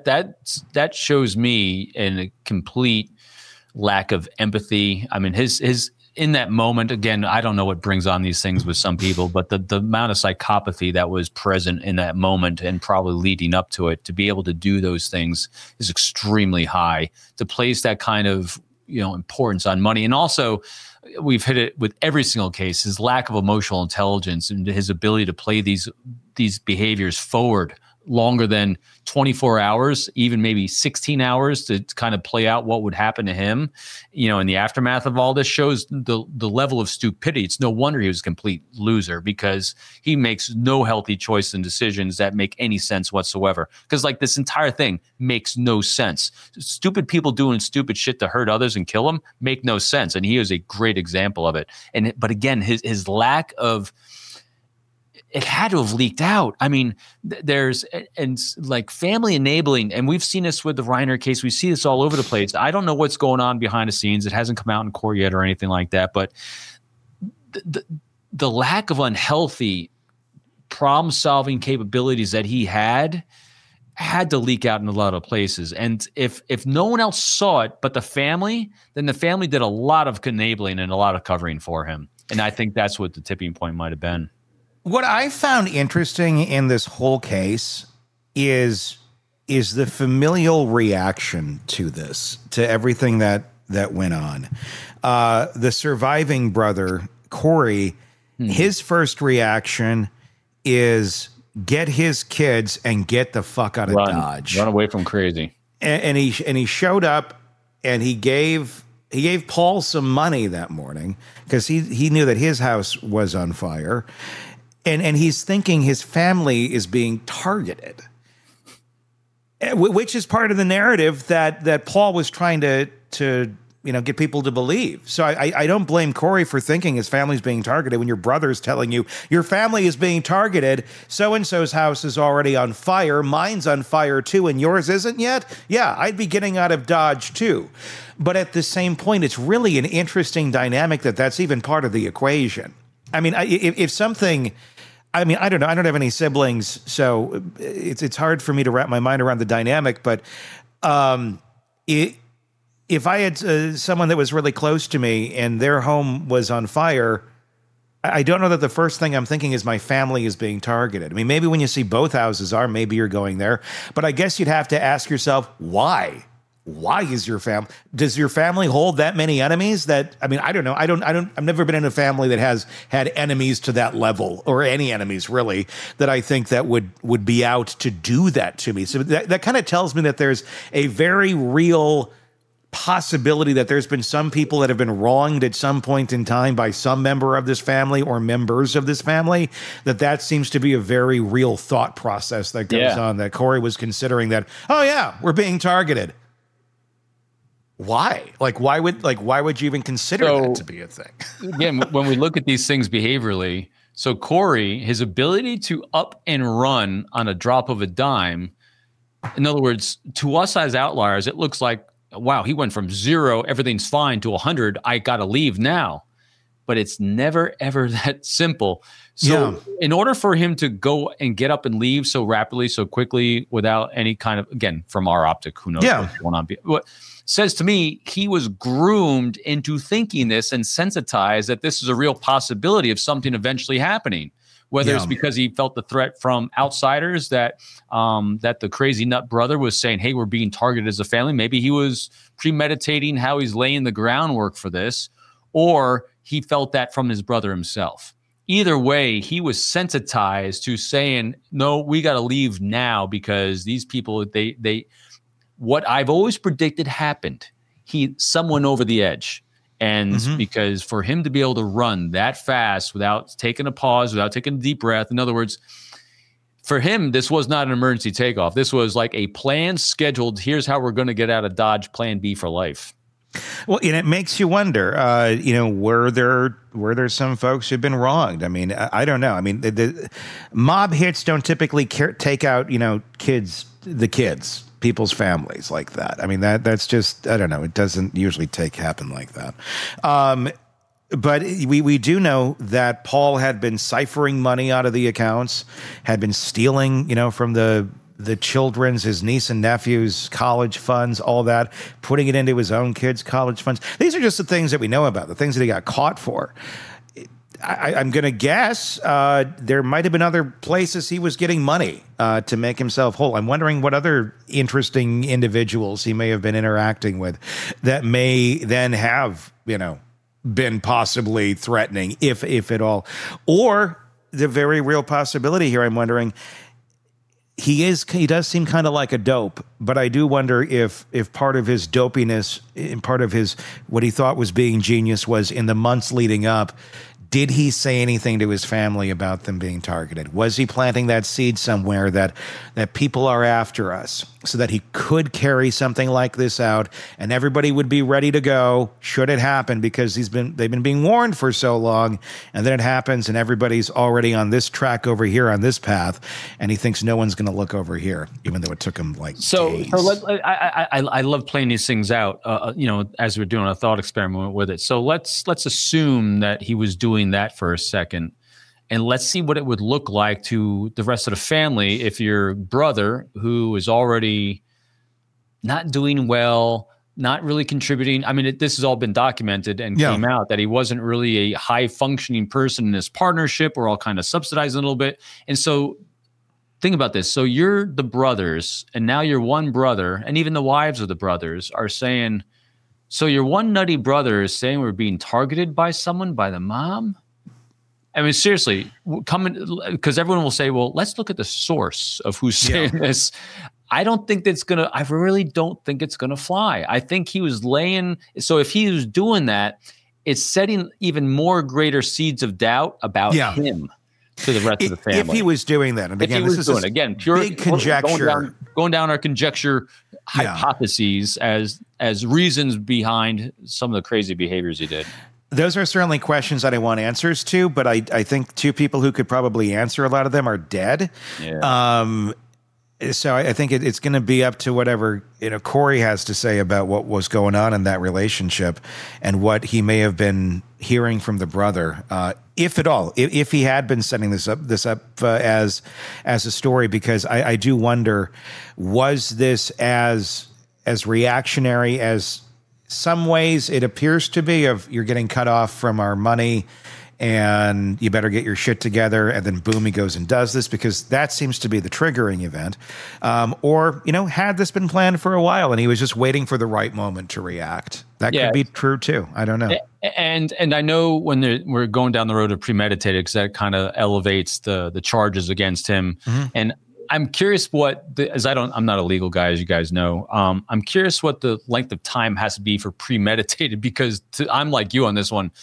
that shows me a complete lack of empathy. I mean, his in that moment, again, I don't know what brings on these things with some people, but the amount of psychopathy that was present in that moment and probably leading up to it, to be able to do those things is extremely high. To place that kind of, you know, importance on money. And also, we've hit it with every single case, his lack of emotional intelligence and his ability to play these behaviors forward longer than 24 hours, even maybe 16 hours to kind of play out what would happen to him, you know, in the aftermath of all this, shows the level of stupidity. It's no wonder he was a complete loser, because he makes no healthy choice and decisions that make any sense whatsoever. Because like this entire thing makes no sense. Stupid people doing stupid shit to hurt others and kill them make no sense. And he is a great example of it. But again, his lack of, it had to have leaked out. I mean, there's like family enabling, and we've seen this with the Reiner case. We see this all over the place. I don't know what's going on behind the scenes. It hasn't come out in court yet or anything like that. But the lack of unhealthy problem-solving capabilities that he had to leak out in a lot of places. And if no one else saw it but the family, then the family did a lot of enabling and a lot of covering for him. And I think that's what the tipping point might have been. What I found interesting in this whole case is the familial reaction to this, to everything that went on. The surviving brother, Corey, his first reaction is get his kids and get the fuck out of Dodge. Run away from crazy. And he showed up and he gave Paul some money that morning because he knew that his house was on fire. And he's thinking his family is being targeted, which is part of the narrative that Paul was trying to get people to believe. So I don't blame Corey for thinking his family's being targeted when your brother's telling you your family is being targeted. So-and-so's house is already on fire. Mine's on fire too, and yours isn't yet. Yeah, I'd be getting out of Dodge too. But at the same point, it's really an interesting dynamic that's even part of the equation. I mean, if something... I mean, I don't know. I don't have any siblings, so it's hard for me to wrap my mind around the dynamic. But if I had someone that was really close to me and their home was on fire, I don't know that the first thing I'm thinking is my family is being targeted. I mean, maybe when you see both houses are, maybe you're going there. But I guess you'd have to ask yourself, why? Why is your family? Does your family hold that many enemies? That, I mean, I don't know. I've never been in a family that has had enemies to that level, or any enemies really, that I think that would be out to do that to me. So that kind of tells me that there's a very real possibility that there's been some people that have been wronged at some point in time by some member of this family or members of this family. That seems to be a very real thought process that goes on, that Corey was considering that, oh yeah, we're being targeted. Why? Why would you even consider that to be a thing? Again, when we look at these things behaviorally, so Corey, his ability to up and run on a drop of a dime, in other words, to us as outliers, it looks like, wow, he went from 0, everything's fine, to 100, I got to leave now. but it's never, ever that simple. So in order for him to go and get up and leave so rapidly, so quickly, without any kind of, again, from our optic, who knows what's going on. What says to me, he was groomed into thinking this and sensitized that this is a real possibility of something eventually happening. Whether it's because he felt the threat from outsiders that the crazy nut brother was saying, hey, we're being targeted as a family. Maybe he was premeditating how he's laying the groundwork for this, or he felt that from his brother himself. Either way, he was sensitized to saying, no, we got to leave now because these people, they what I've always predicted happened. Someone over the edge. And because for him to be able to run that fast without taking a pause, without taking a deep breath, in other words, for him, this was not an emergency takeoff. This was like a plan scheduled. Here's how we're going to get out of Dodge, plan B for life. Well, and it makes you wonder, were there some folks who've been wronged? I mean, I don't know. I mean, the mob hits don't typically take out, the kids, people's families like that. I mean, that's just, I don't know. It doesn't usually happen like that. But we do know that Paul had been ciphering money out of the accounts, had been stealing, from the children's, his niece and nephew's college funds, all that, putting it into his own kids' college funds. These are just the things that we know about, the things that he got caught for. I'm going to guess there might have been other places he was getting money to make himself whole. I'm wondering what other interesting individuals he may have been interacting with that may then have, been possibly threatening, if at all. Or the very real possibility here, I'm wondering, he does seem kind of like a dope, but I do wonder if part of his dopiness, part of his what he thought was being genius was in the months leading up. Did he say anything to his family about them being targeted? Was he planting that seed somewhere that people are after us so that he could carry something like this out and everybody would be ready to go should it happen, because they've been being warned for so long, and then it happens and everybody's already on this track over here on this path, and he thinks no one's going to look over here, even though it took him days. I love playing these things out, as we're doing a thought experiment with it. So let's assume that he was doing that for a second, and let's see what it would look like to the rest of the family if your brother, who is already not doing well, not really contributing. I mean, this has all been documented and came out that he wasn't really a high functioning person in this partnership. We're all kind of subsidizing a little bit. And so think about this. So you're the brothers, and now your one brother, and even the wives of the brothers are saying, so your one nutty brother is saying we're being targeted by someone, by the mom? I mean, seriously, because everyone will say, well, let's look at the source of who's saying this. I really don't think it's going to fly. I think he was so if he was doing that, it's setting even more greater seeds of doubt about him to the rest of the family. If he was doing that, and again, this is pure big conjecture. Going down our conjecture hypotheses as reasons behind some of the crazy behaviors he did. Those are certainly questions that I want answers to, but I think two people who could probably answer a lot of them are dead. Yeah. So I think it's going to be up to whatever Corey has to say about what was going on in that relationship and what he may have been hearing from the brother, if at all, if he had been setting this up as a story. Because I do wonder, was this as reactionary as some ways it appears to be, of you're getting cut off from our money and you better get your shit together, and then boom, he goes and does this, because that seems to be the triggering event. Or, had this been planned for a while and he was just waiting for the right moment to react? That could be true too. I don't know. And I know when we're going down the road of premeditated, because that kind of elevates the charges against him. Mm-hmm. And I'm curious I'm not a legal guy, as you guys know. I'm curious what the length of time has to be for premeditated, because I'm like you on this one.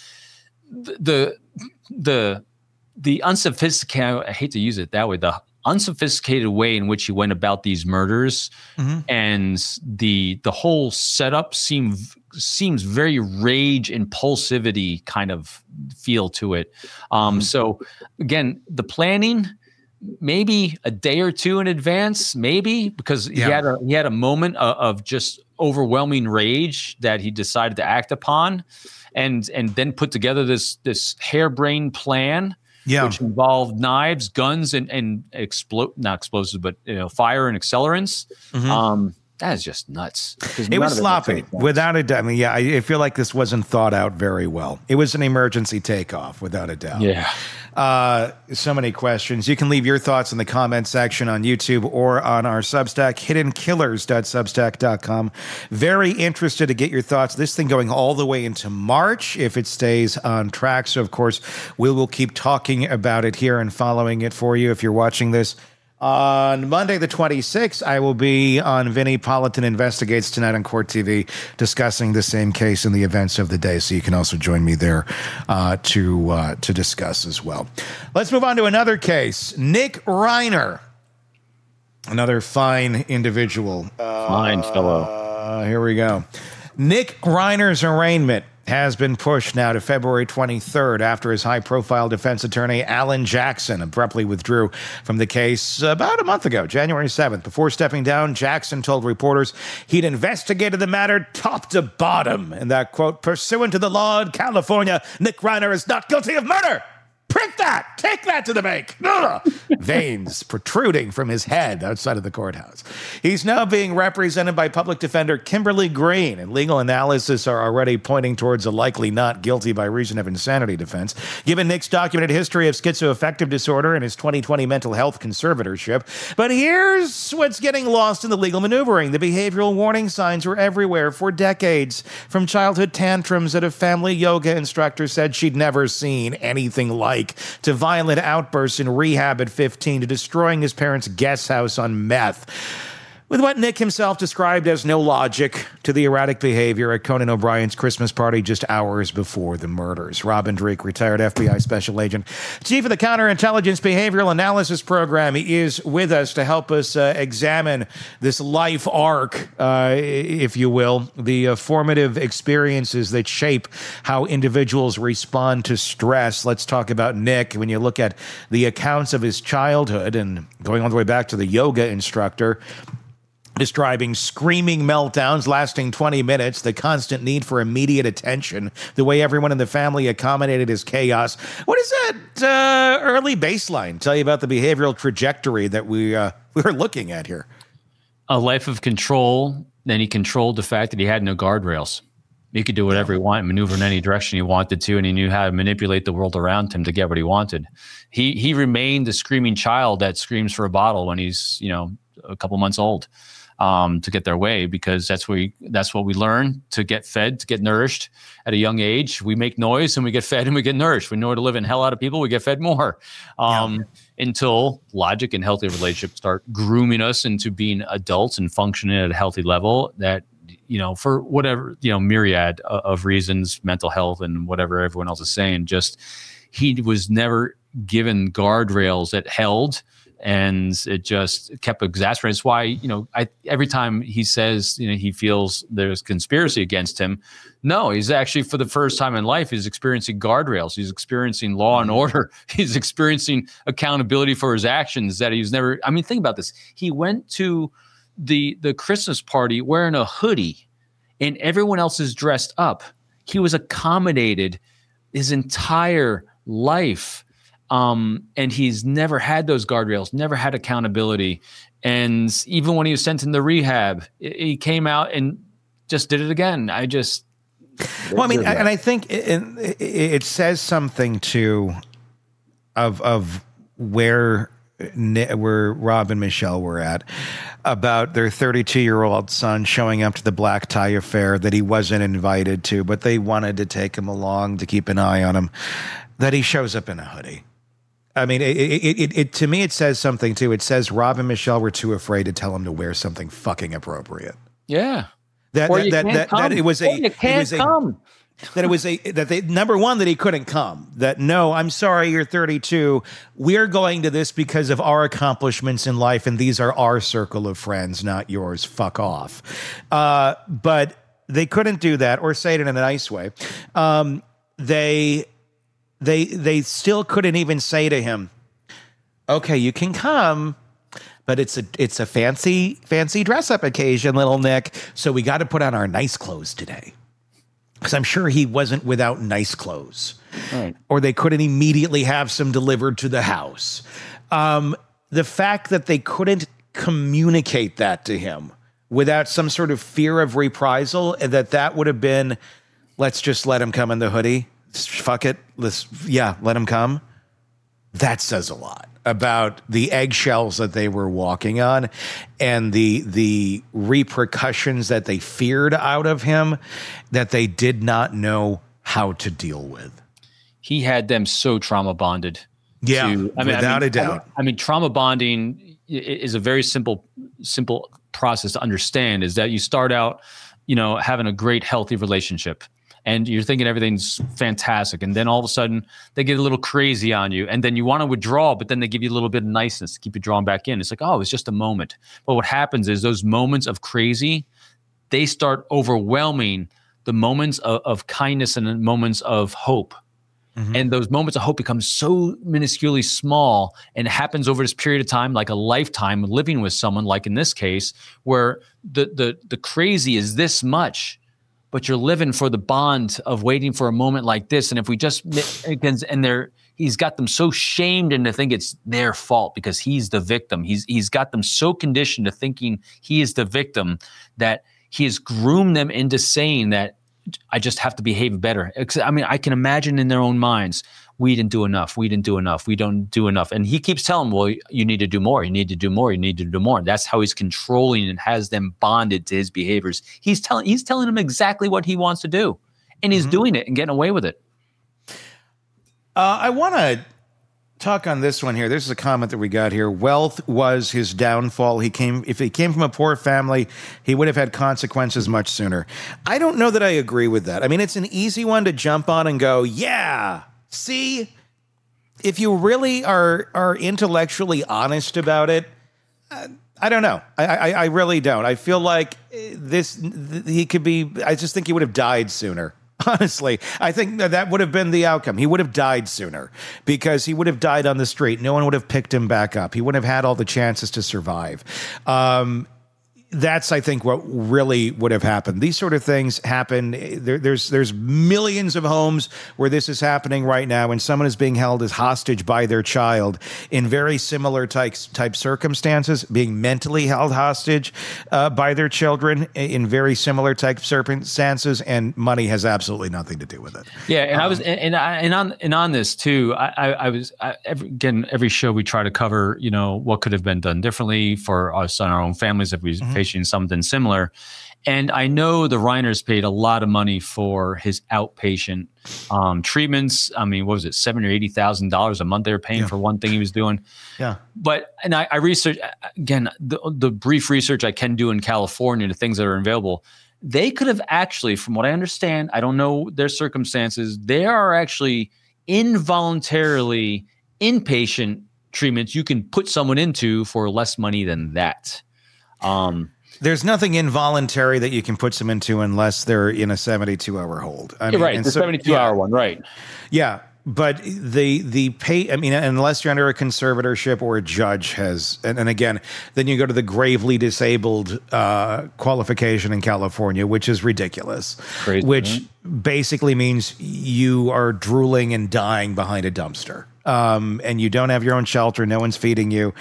The unsophisticated, I hate to use it that way, the unsophisticated way in which he went about these murders, and the whole setup seems very rage impulsivity kind of feel to it. So again, the planning, maybe a day or two in advance, maybe, because he had a moment of just overwhelming rage that he decided to act upon, and then put together this harebrained plan, which involved knives, guns, and not explosives, but fire and accelerants. That is just nuts. It was sloppy, without a doubt. I mean, I feel like this wasn't thought out very well. It was an emergency takeoff, without a doubt. Yeah. So many questions. You can leave your thoughts in the comment section on YouTube or on our Substack, hiddenkillers.substack.com. Very interested to get your thoughts. This thing going all the way into March, if it stays on track. So, of course, we will keep talking about it here and following it for you if you're watching this. On Monday, the 26th, I will be on Vinnie Politan Investigates tonight on Court TV, discussing the same case and the events of the day. So you can also join me there to discuss as well. Let's move on to another case. Nick Reiner, another fine individual. Fine fellow. Here we go. Nick Reiner's arraignment has been pushed now to February 23rd after his high-profile defense attorney, Alan Jackson, abruptly withdrew from the case about a month ago, January 7th. Before stepping down, Jackson told reporters he'd investigated the matter top to bottom, and that, quote, pursuant to the law in California, Nick Reiner is not guilty of murder. Print that! Take that to the bank! Ugh. Veins protruding from his head outside of the courthouse. He's now being represented by public defender Kimberly Green, and legal analysis are already pointing towards a likely not guilty by reason of insanity defense. Given Nick's documented history of schizoaffective disorder and his 2020 mental health conservatorship. But here's what's getting lost in the legal maneuvering. The behavioral warning signs were everywhere for decades. From childhood tantrums that a family yoga instructor said she'd never seen anything like, to violent outbursts in rehab at 15, to destroying his parents' guest house on meth. With what Nick himself described as no logic to the erratic behavior at Conan O'Brien's Christmas party just hours before the murders. Robin Dreeke, retired FBI special agent, chief of the Counterintelligence Behavioral Analysis Program, he is with us to help us examine this life arc, if you will, the formative experiences that shape how individuals respond to stress. Let's talk about Nick. When you look at the accounts of his childhood and going all the way back to the yoga instructor, describing screaming meltdowns lasting 20 minutes, the constant need for immediate attention, the way everyone in the family accommodated his chaos. What does that early baseline tell you about the behavioral trajectory that we were looking at here? A life of control. Then he controlled the fact that he had no guardrails. He could do whatever he wanted, maneuver in any direction he wanted to, and he knew how to manipulate the world around him to get what he wanted. He remained the screaming child that screams for a bottle when he's, a couple months old. To get their way, because that's what we learn, to get fed, to get nourished at a young age. We make noise and we get fed and we get nourished. We know how to live in hell out of people. We get fed more until logic and healthy relationships start grooming us into being adults and functioning at a healthy level that, for whatever, myriad of reasons, mental health and whatever everyone else is saying, just he was never given guardrails that held. And it just kept exacerbating. It's why, every time he says, he feels there's conspiracy against him. No, he's actually, for the first time in life, he's experiencing guardrails. He's experiencing law and order. He's experiencing accountability for his actions that he's never. I mean, think about this. He went to the Christmas party wearing a hoodie and everyone else is dressed up. He was accommodated his entire life. And he's never had those guardrails, never had accountability. And even when he was sent into rehab, he came out and just did it again. I think it says something too of where Rob and Michelle were at about their 32-year-old son showing up to the black tie affair that he wasn't invited to, but they wanted to take him along to keep an eye on him, that he shows up in a hoodie. I mean, it to me, it says something too. It says Rob and Michelle were too afraid to tell him to wear something fucking appropriate. Yeah. That number one, that he couldn't come. That, no, I'm sorry, you're 32. We're going to this because of our accomplishments in life, and these are our circle of friends, not yours. Fuck off. But they couldn't do that or say it in a nice way. They still couldn't even say to him, okay, you can come, But it's a fancy dress up occasion, little Nick. So we got to put on our nice clothes today. Because I'm sure he wasn't without nice clothes. Right. Or they couldn't immediately have some delivered to the house. The fact that they couldn't communicate that to him without some sort of fear of reprisal, and that would have been, let's just let him come in the hoodie. Fuck it. Let him come. That says a lot about the eggshells that they were walking on and the repercussions that they feared out of him that they did not know how to deal with. He had them so trauma bonded. Yeah, without a doubt. I mean, trauma bonding is a very simple process to understand, is that you start out, having a great, healthy relationship. And you're thinking everything's fantastic. And then all of a sudden they get a little crazy on you. And then you want to withdraw, but then they give you a little bit of niceness to keep you drawn back in. It's like, oh, it's just a moment. But what happens is those moments of crazy, they start overwhelming the moments of kindness and moments of hope. Mm-hmm. And those moments of hope become so minusculely small, and it happens over this period of time, like a lifetime living with someone, like in this case, where the crazy is this much. But you're living for the bond of waiting for a moment like this. And if we just, he's got them so shamed into think it's their fault because he's the victim. He's got them so conditioned to thinking he is the victim that he has groomed them into saying that I just have to behave better. I mean, I can imagine in their own minds, we didn't do enough. We don't do enough. And he keeps telling them, well, you need to do more. You need to do more. You need to do more. That's how he's controlling and has them bonded to his behaviors. He's telling them exactly what he wants to do. And he's doing it and getting away with it. I want to talk on this one here. This is a comment that we got here. Wealth was his downfall. If he came from a poor family, he would have had consequences much sooner. I don't know that I agree with that. I mean, it's an easy one to jump on and go, yeah. See, if you really are intellectually honest about it, I don't know. I really don't. I feel like he could be, I just think he would have died sooner. Honestly, I think that would have been the outcome. He would have died sooner because he would have died on the street. No one would have picked him back up. He wouldn't have had all the chances to survive. That's, I think, what really would have happened. These sort of things happen. There's millions of homes where this is happening right now, and someone is being held as hostage by their child in very similar type circumstances, being mentally held hostage by their children in very similar type circumstances, and money has absolutely nothing to do with it. Yeah, and I was on this too. Every show we try to cover, what could have been done differently for us and our own families if we facing something similar. And I know the Reiners paid a lot of money for his outpatient treatments. I mean, what was it, $70,000 or $80,000 a month they were paying for one thing he was doing? Yeah. But, and I researched, again, the brief research I can do in California, the things that are available, they could have actually, from what I understand, I don't know their circumstances, they are actually involuntarily inpatient treatments you can put someone into for less money than that. There's nothing involuntary that you can put them into unless they're in a 72-hour hold. I mean, right, the 72-hour one, right. Yeah, but the pay, I mean, unless you're under a conservatorship or a judge has, and again, then you go to the gravely disabled qualification in California, which is ridiculous. Crazy, which basically means you are drooling and dying behind a dumpster. And you don't have your own shelter, no one's feeding you.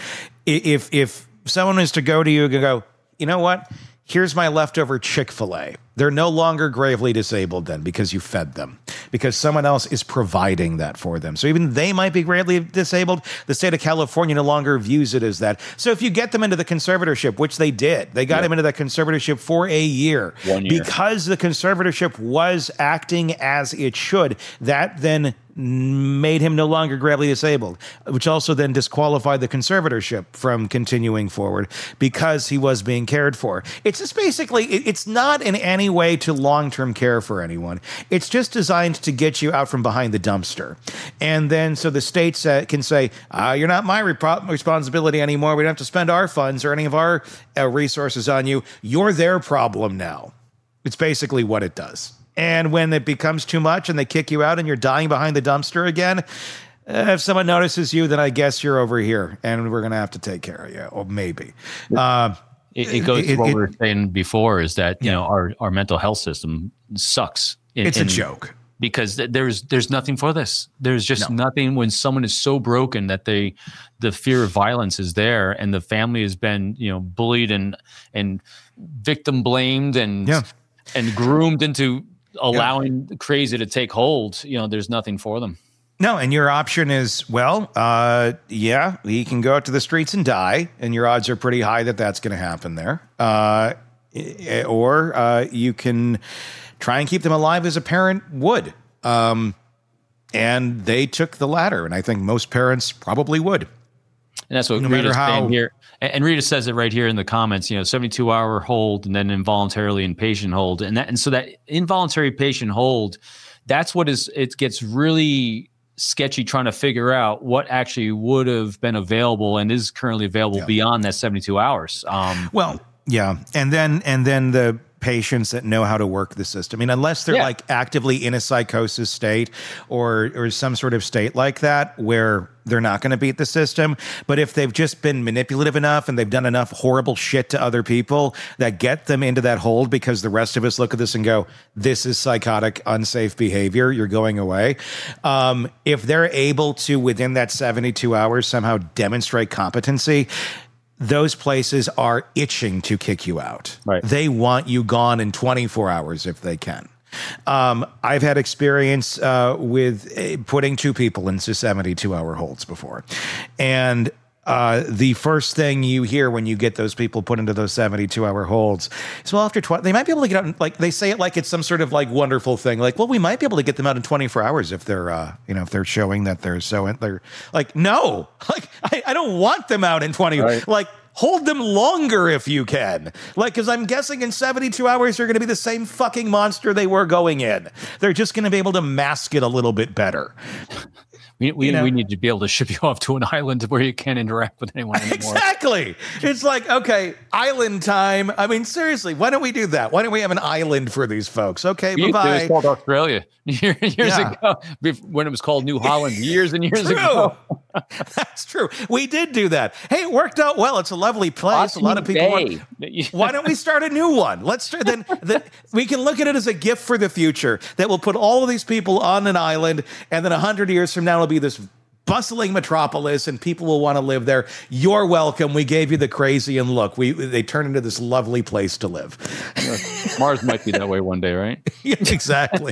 If someone is to go to you and go, you know what? Here's my leftover Chick-fil-A. They're no longer gravely disabled then because you fed them, because someone else is providing that for them. So even they might be gravely disabled. The state of California no longer views it as that. So if you get them into the conservatorship, which they did, they got him into that conservatorship for a year. 1 year. Because the conservatorship was acting as it should. That then made him no longer gravely disabled, which also then disqualified the conservatorship from continuing forward because he was being cared for. It's just basically, it's not in any way to long-term care for anyone. It's just designed to get you out from behind the dumpster. And then so the states can say, you're not my responsibility anymore. We don't have to spend our funds or any of our resources on you. You're their problem now. It's basically what it does. And when it becomes too much and they kick you out and you're dying behind the dumpster again, if someone notices you, then I guess you're over here, and we're going to have to take care of you, or maybe. It goes to what we were saying before, is that you know our mental health system sucks. It's a joke. Because there's nothing for this. There's just nothing when someone is so broken that the fear of violence is there, and the family has been bullied and victim blamed and groomed into allowing crazy to take hold. There's nothing for them. No, and your option is, he can go out to the streets and die, and your odds are pretty high that that's going to happen there. Or you can try and keep them alive as a parent would. And they took the latter, and I think most parents probably would. And that's what Rita's saying here. And Rita says it right here in the comments, 72-hour hold and then involuntarily inpatient hold. And so that involuntary patient hold, that's what it gets really sketchy trying to figure out what actually would have been available and is currently available beyond that 72 hours. And then the patients that know how to work the system. I mean, unless they're like actively in a psychosis state or some sort of state like that where they're not going to beat the system. But if they've just been manipulative enough and they've done enough horrible shit to other people that get them into that hold because the rest of us look at this and go, this is psychotic, unsafe behavior, you're going away. If they're able to, within that 72 hours, somehow demonstrate competency, those places are itching to kick you out. Right. They want you gone in 24 hours if they can. I've had experience with putting two people into 72-hour holds before. And the first thing you hear when you get those people put into those 72-hour holds is, well, after 20, they might be able to get out. Like they say it like it's some sort of like wonderful thing. Like, well, we might be able to get them out in 24 hours if they're, if they're showing that they're like, no, like I don't want them out in 20. Right. Like, hold them longer if you can. Like, because I'm guessing in 72 hours, they're going to be the same fucking monster they were going in. They're just going to be able to mask it a little bit better. We need to be able to ship you off to an island where you can't interact with anyone anymore. Exactly. It's like, okay, island time. I mean, seriously, why don't we do that? Why don't we have an island for these folks? Okay, bye-bye. It was called Australia years ago, when it was called New Holland years and years ago. That's true. We did do that. Hey, it worked out well. It's a lovely place. A lot of people why don't we start a new one? Let's start, then we can look at it as a gift for the future that will put all of these people on an island, and then 100 years from now it'll be this bustling metropolis and people will want to live there. You're welcome. We gave you the crazy, and look, they turned into this lovely place to live. Mars might be that way one day, right? Yeah, exactly.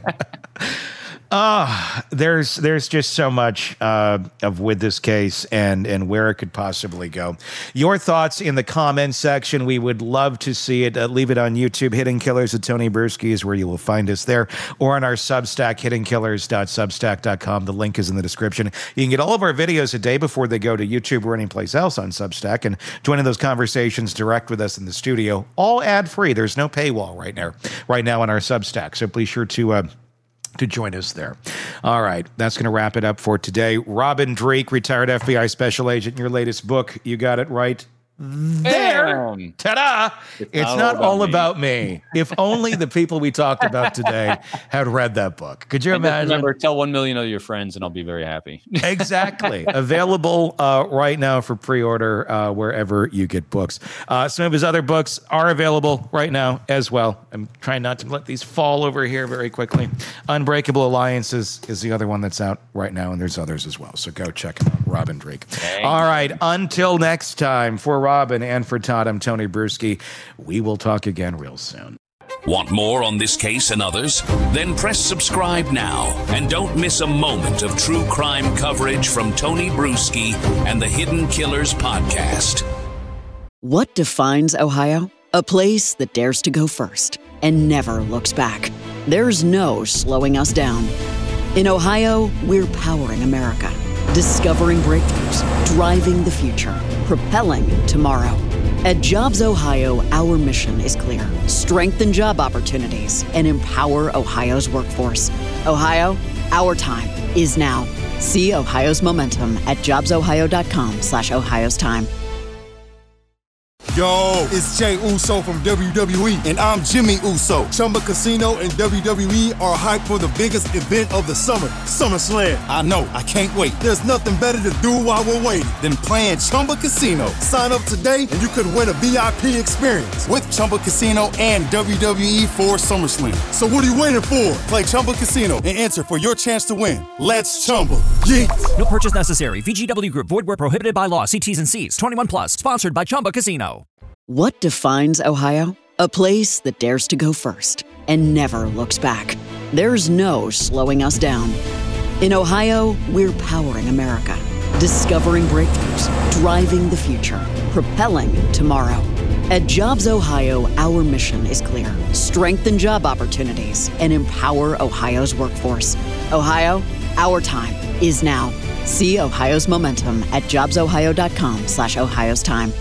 There's just so much of with this case and where it could possibly go. Your thoughts in the comments section. We would love to see it. Leave it on YouTube. Hidden Killers with Tony Bruschi is where you will find us there, or on our Substack, hiddenkillers.substack.com. The link is in the description. You can get all of our videos a day before they go to YouTube or anyplace else on Substack, and join in those conversations direct with us in the studio, all ad-free. There's no paywall right now on our Substack, so be sure to join us there. All right, that's going to wrap it up for today. Robin Dreeke, retired FBI special agent, your latest book. You got it right there. Ta-da! It's not all about me. If only the people we talked about today had read that book. Could you imagine? Remember, tell 1 million of your friends and I'll be very happy. Exactly. Available right now for pre-order wherever you get books. Some of his other books are available right now as well. I'm trying not to let these fall over here very quickly. Unbreakable Alliances is the other one that's out right now, and there's others as well. So go check it out, Robin Dreeke. All right, until next time, for Robin and for Todd, I'm Tony Bruschi. We will talk again real soon. Want more on this case and others? Then press subscribe now and don't miss a moment of true crime coverage from Tony Bruschi and the Hidden Killers podcast. What defines Ohio? A place that dares to go first and never looks back. There's no slowing us down. In Ohio, we're powering America. Discovering breakthroughs, driving the future, propelling tomorrow. At Jobs Ohio, our mission is clear. Strengthen job opportunities and empower Ohio's workforce. Ohio, our time is now. See Ohio's momentum at jobsohio.com/Ohio's time. Yo, it's Jay Uso from WWE, and I'm Jimmy Uso. Chumba Casino and WWE are hyped for the biggest event of the summer, SummerSlam. I know, I can't wait. There's nothing better to do while we're waiting than playing Chumba Casino. Sign up today and you could win a VIP experience with Chumba Casino and WWE for SummerSlam. So what are you waiting for? Play Chumba Casino and enter for your chance to win. Let's Chumba. Yeah. No purchase necessary. VGW Group. Void where prohibited by law. See T's and C's. 21 plus. Sponsored by Chumba Casino. What defines Ohio? A place that dares to go first and never looks back. There's no slowing us down. In Ohio, we're powering America, discovering breakthroughs, driving the future, propelling tomorrow. At Jobs Ohio, our mission is clear: strengthen job opportunities and empower Ohio's workforce. Ohio, our time is now. See Ohio's momentum at jobsohio.com/Ohio's time.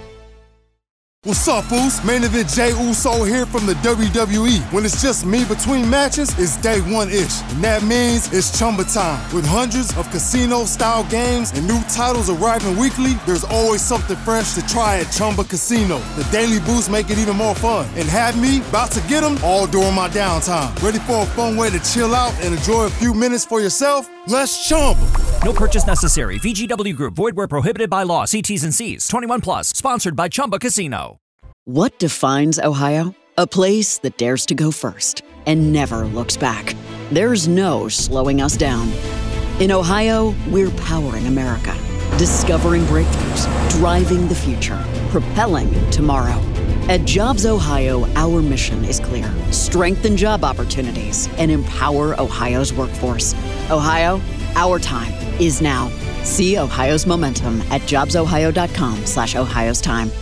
What's up, fools? Main event Jay Uso here from the WWE. When it's just me between matches, it's day one-ish. And that means it's Chumba time. With hundreds of casino-style games and new titles arriving weekly, there's always something fresh to try at Chumba Casino. The daily boosts make it even more fun. And have me about to get them all during my downtime. Ready for a fun way to chill out and enjoy a few minutes for yourself? Let's Chumba. No purchase necessary. VGW Group. Void where prohibited by law. See T's and C's. 21 plus. Sponsored by Chumba Casino. What defines Ohio? A place that dares to go first and never looks back. There's no slowing us down. In Ohio, we're powering America, discovering breakthroughs, driving the future, propelling tomorrow. At Jobs Ohio, our mission is clear: strengthen job opportunities and empower Ohio's workforce. Ohio, our time is now. See Ohio's momentum at jobsohio.com/Ohio's time.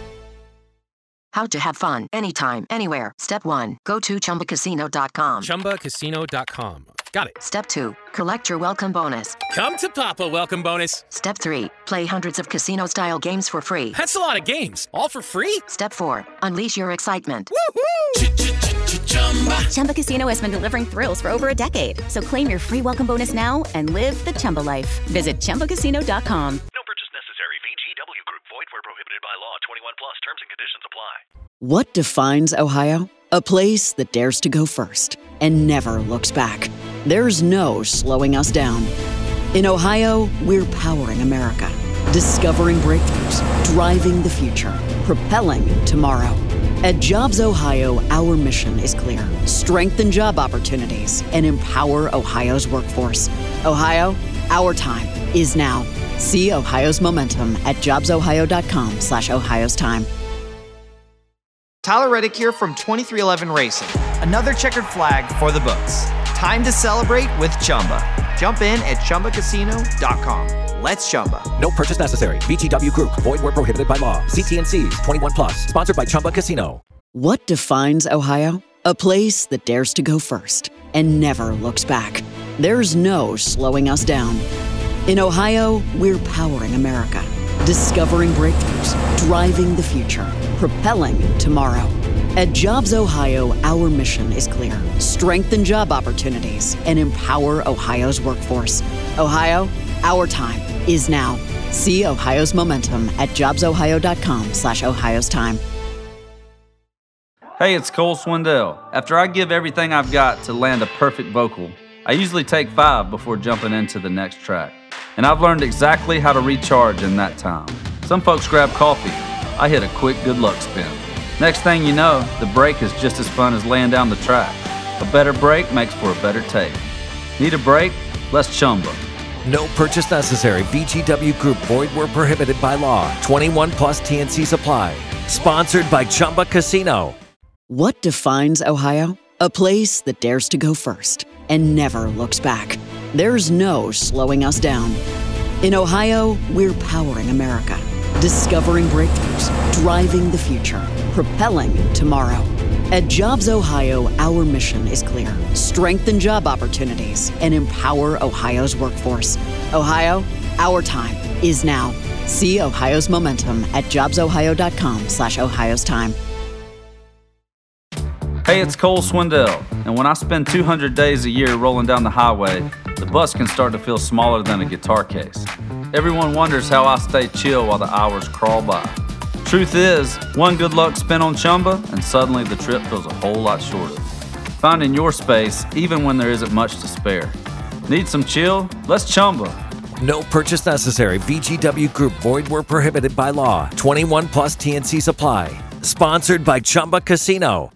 How to have fun anytime, anywhere. Step 1. Go to ChumbaCasino.com. ChumbaCasino.com. Got it. Step 2. Collect your welcome bonus. Come to Papa welcome bonus. Step 3. Play hundreds of casino-style games for free. That's a lot of games. All for free? Step 4. Unleash your excitement. Woohoo! Chumba Casino has been delivering thrills for over a decade. So claim your free welcome bonus now and live the Chumba life. Visit ChumbaCasino.com. No purchase necessary. VGW Group. Void where prohibited by law. 21 plus. Terms and conditions apply. What defines Ohio? A place that dares to go first and never looks back. There's no slowing us down. In Ohio, we're powering America, discovering breakthroughs, driving the future, propelling tomorrow. At Jobs Ohio, our mission is clear: strengthen job opportunities and empower Ohio's workforce. Ohio, our time is now. See Ohio's momentum at jobsohio.com/Ohio's time. Tyler Reddick here from 23XI Racing. Another checkered flag for the books. Time to celebrate with Chumba. Jump in at ChumbaCasino.com. Let's Chumba. No purchase necessary. VGW Group. Void where prohibited by law. See T&Cs. 21 plus. Sponsored by Chumba Casino. What defines Ohio? A place that dares to go first and never looks back. There's no slowing us down. In Ohio, we're powering America, discovering breakthroughs, driving the future, propelling tomorrow. At Jobs Ohio, our mission is clear: strengthen job opportunities and empower Ohio's workforce. Ohio, our time is now. See Ohio's momentum at jobsohio.com/Ohio's time. Hey, it's Cole Swindell. After I give everything I've got to land a perfect vocal, I usually take 5 before jumping into the next track. And I've learned exactly how to recharge in that time. Some folks grab coffee. I hit a quick good luck spin. Next thing you know, the break is just as fun as laying down the track. A better break makes for a better take. Need a break? Let's Chumba. No purchase necessary. VGW Group. Void where prohibited by law. 21 plus T&Cs apply. Sponsored by Chumba Casino. What defines Ohio? A place that dares to go first and never looks back. There's no slowing us down. In Ohio, we're powering America, discovering breakthroughs, driving the future, propelling tomorrow. At Jobs Ohio, our mission is clear: strengthen job opportunities and empower Ohio's workforce. Ohio, our time is now. See Ohio's momentum at jobsohio.com/Ohio's time. Hey, it's Cole Swindell, and when I spend 200 days a year rolling down the highway, the bus can start to feel smaller than a guitar case. Everyone wonders how I stay chill while the hours crawl by. Truth is, one good luck spin on Chumba, and suddenly the trip feels a whole lot shorter. Finding your space, even when there isn't much to spare. Need some chill? Let's Chumba. No purchase necessary. VGW Group. Void where prohibited by law. 21 plus TNC Supply. Sponsored by Chumba Casino.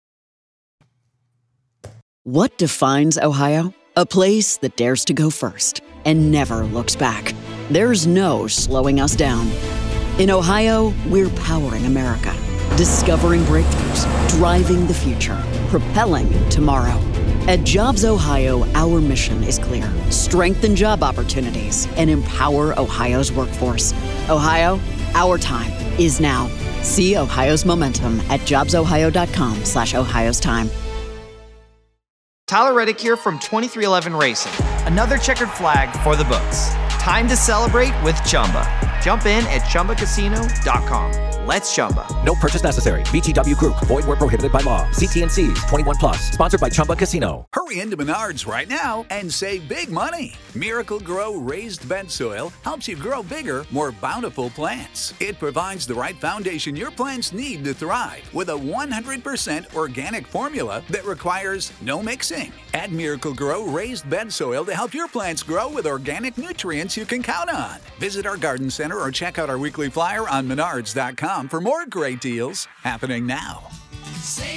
What defines Ohio? A place that dares to go first and never looks back. There's no slowing us down. In Ohio, we're powering America. Discovering breakthroughs, driving the future, propelling tomorrow. At Jobs Ohio, our mission is clear. Strengthen job opportunities and empower Ohio's workforce. Ohio, our time is now. See Ohio's momentum at jobsohio.com/Ohio's time. Tyler Reddick here from 2311 Racing. Another checkered flag for the books. Time to celebrate with Chumba. Jump in at ChumbaCasino.com. Let's Chumba. No purchase necessary. VGW Group. Void where prohibited by law. See TNCs. 21 plus. Sponsored by Chumba Casino. Hurry into Menards right now and save big money. Miracle Grow Raised Bed Soil helps you grow bigger, more bountiful plants. It provides the right foundation your plants need to thrive with a 100% organic formula that requires no mixing. Add Miracle Grow Raised Bed Soil to help your plants grow with organic nutrients you can count on. Visit our garden center or check out our weekly flyer on Menards.com for more great deals happening now. Save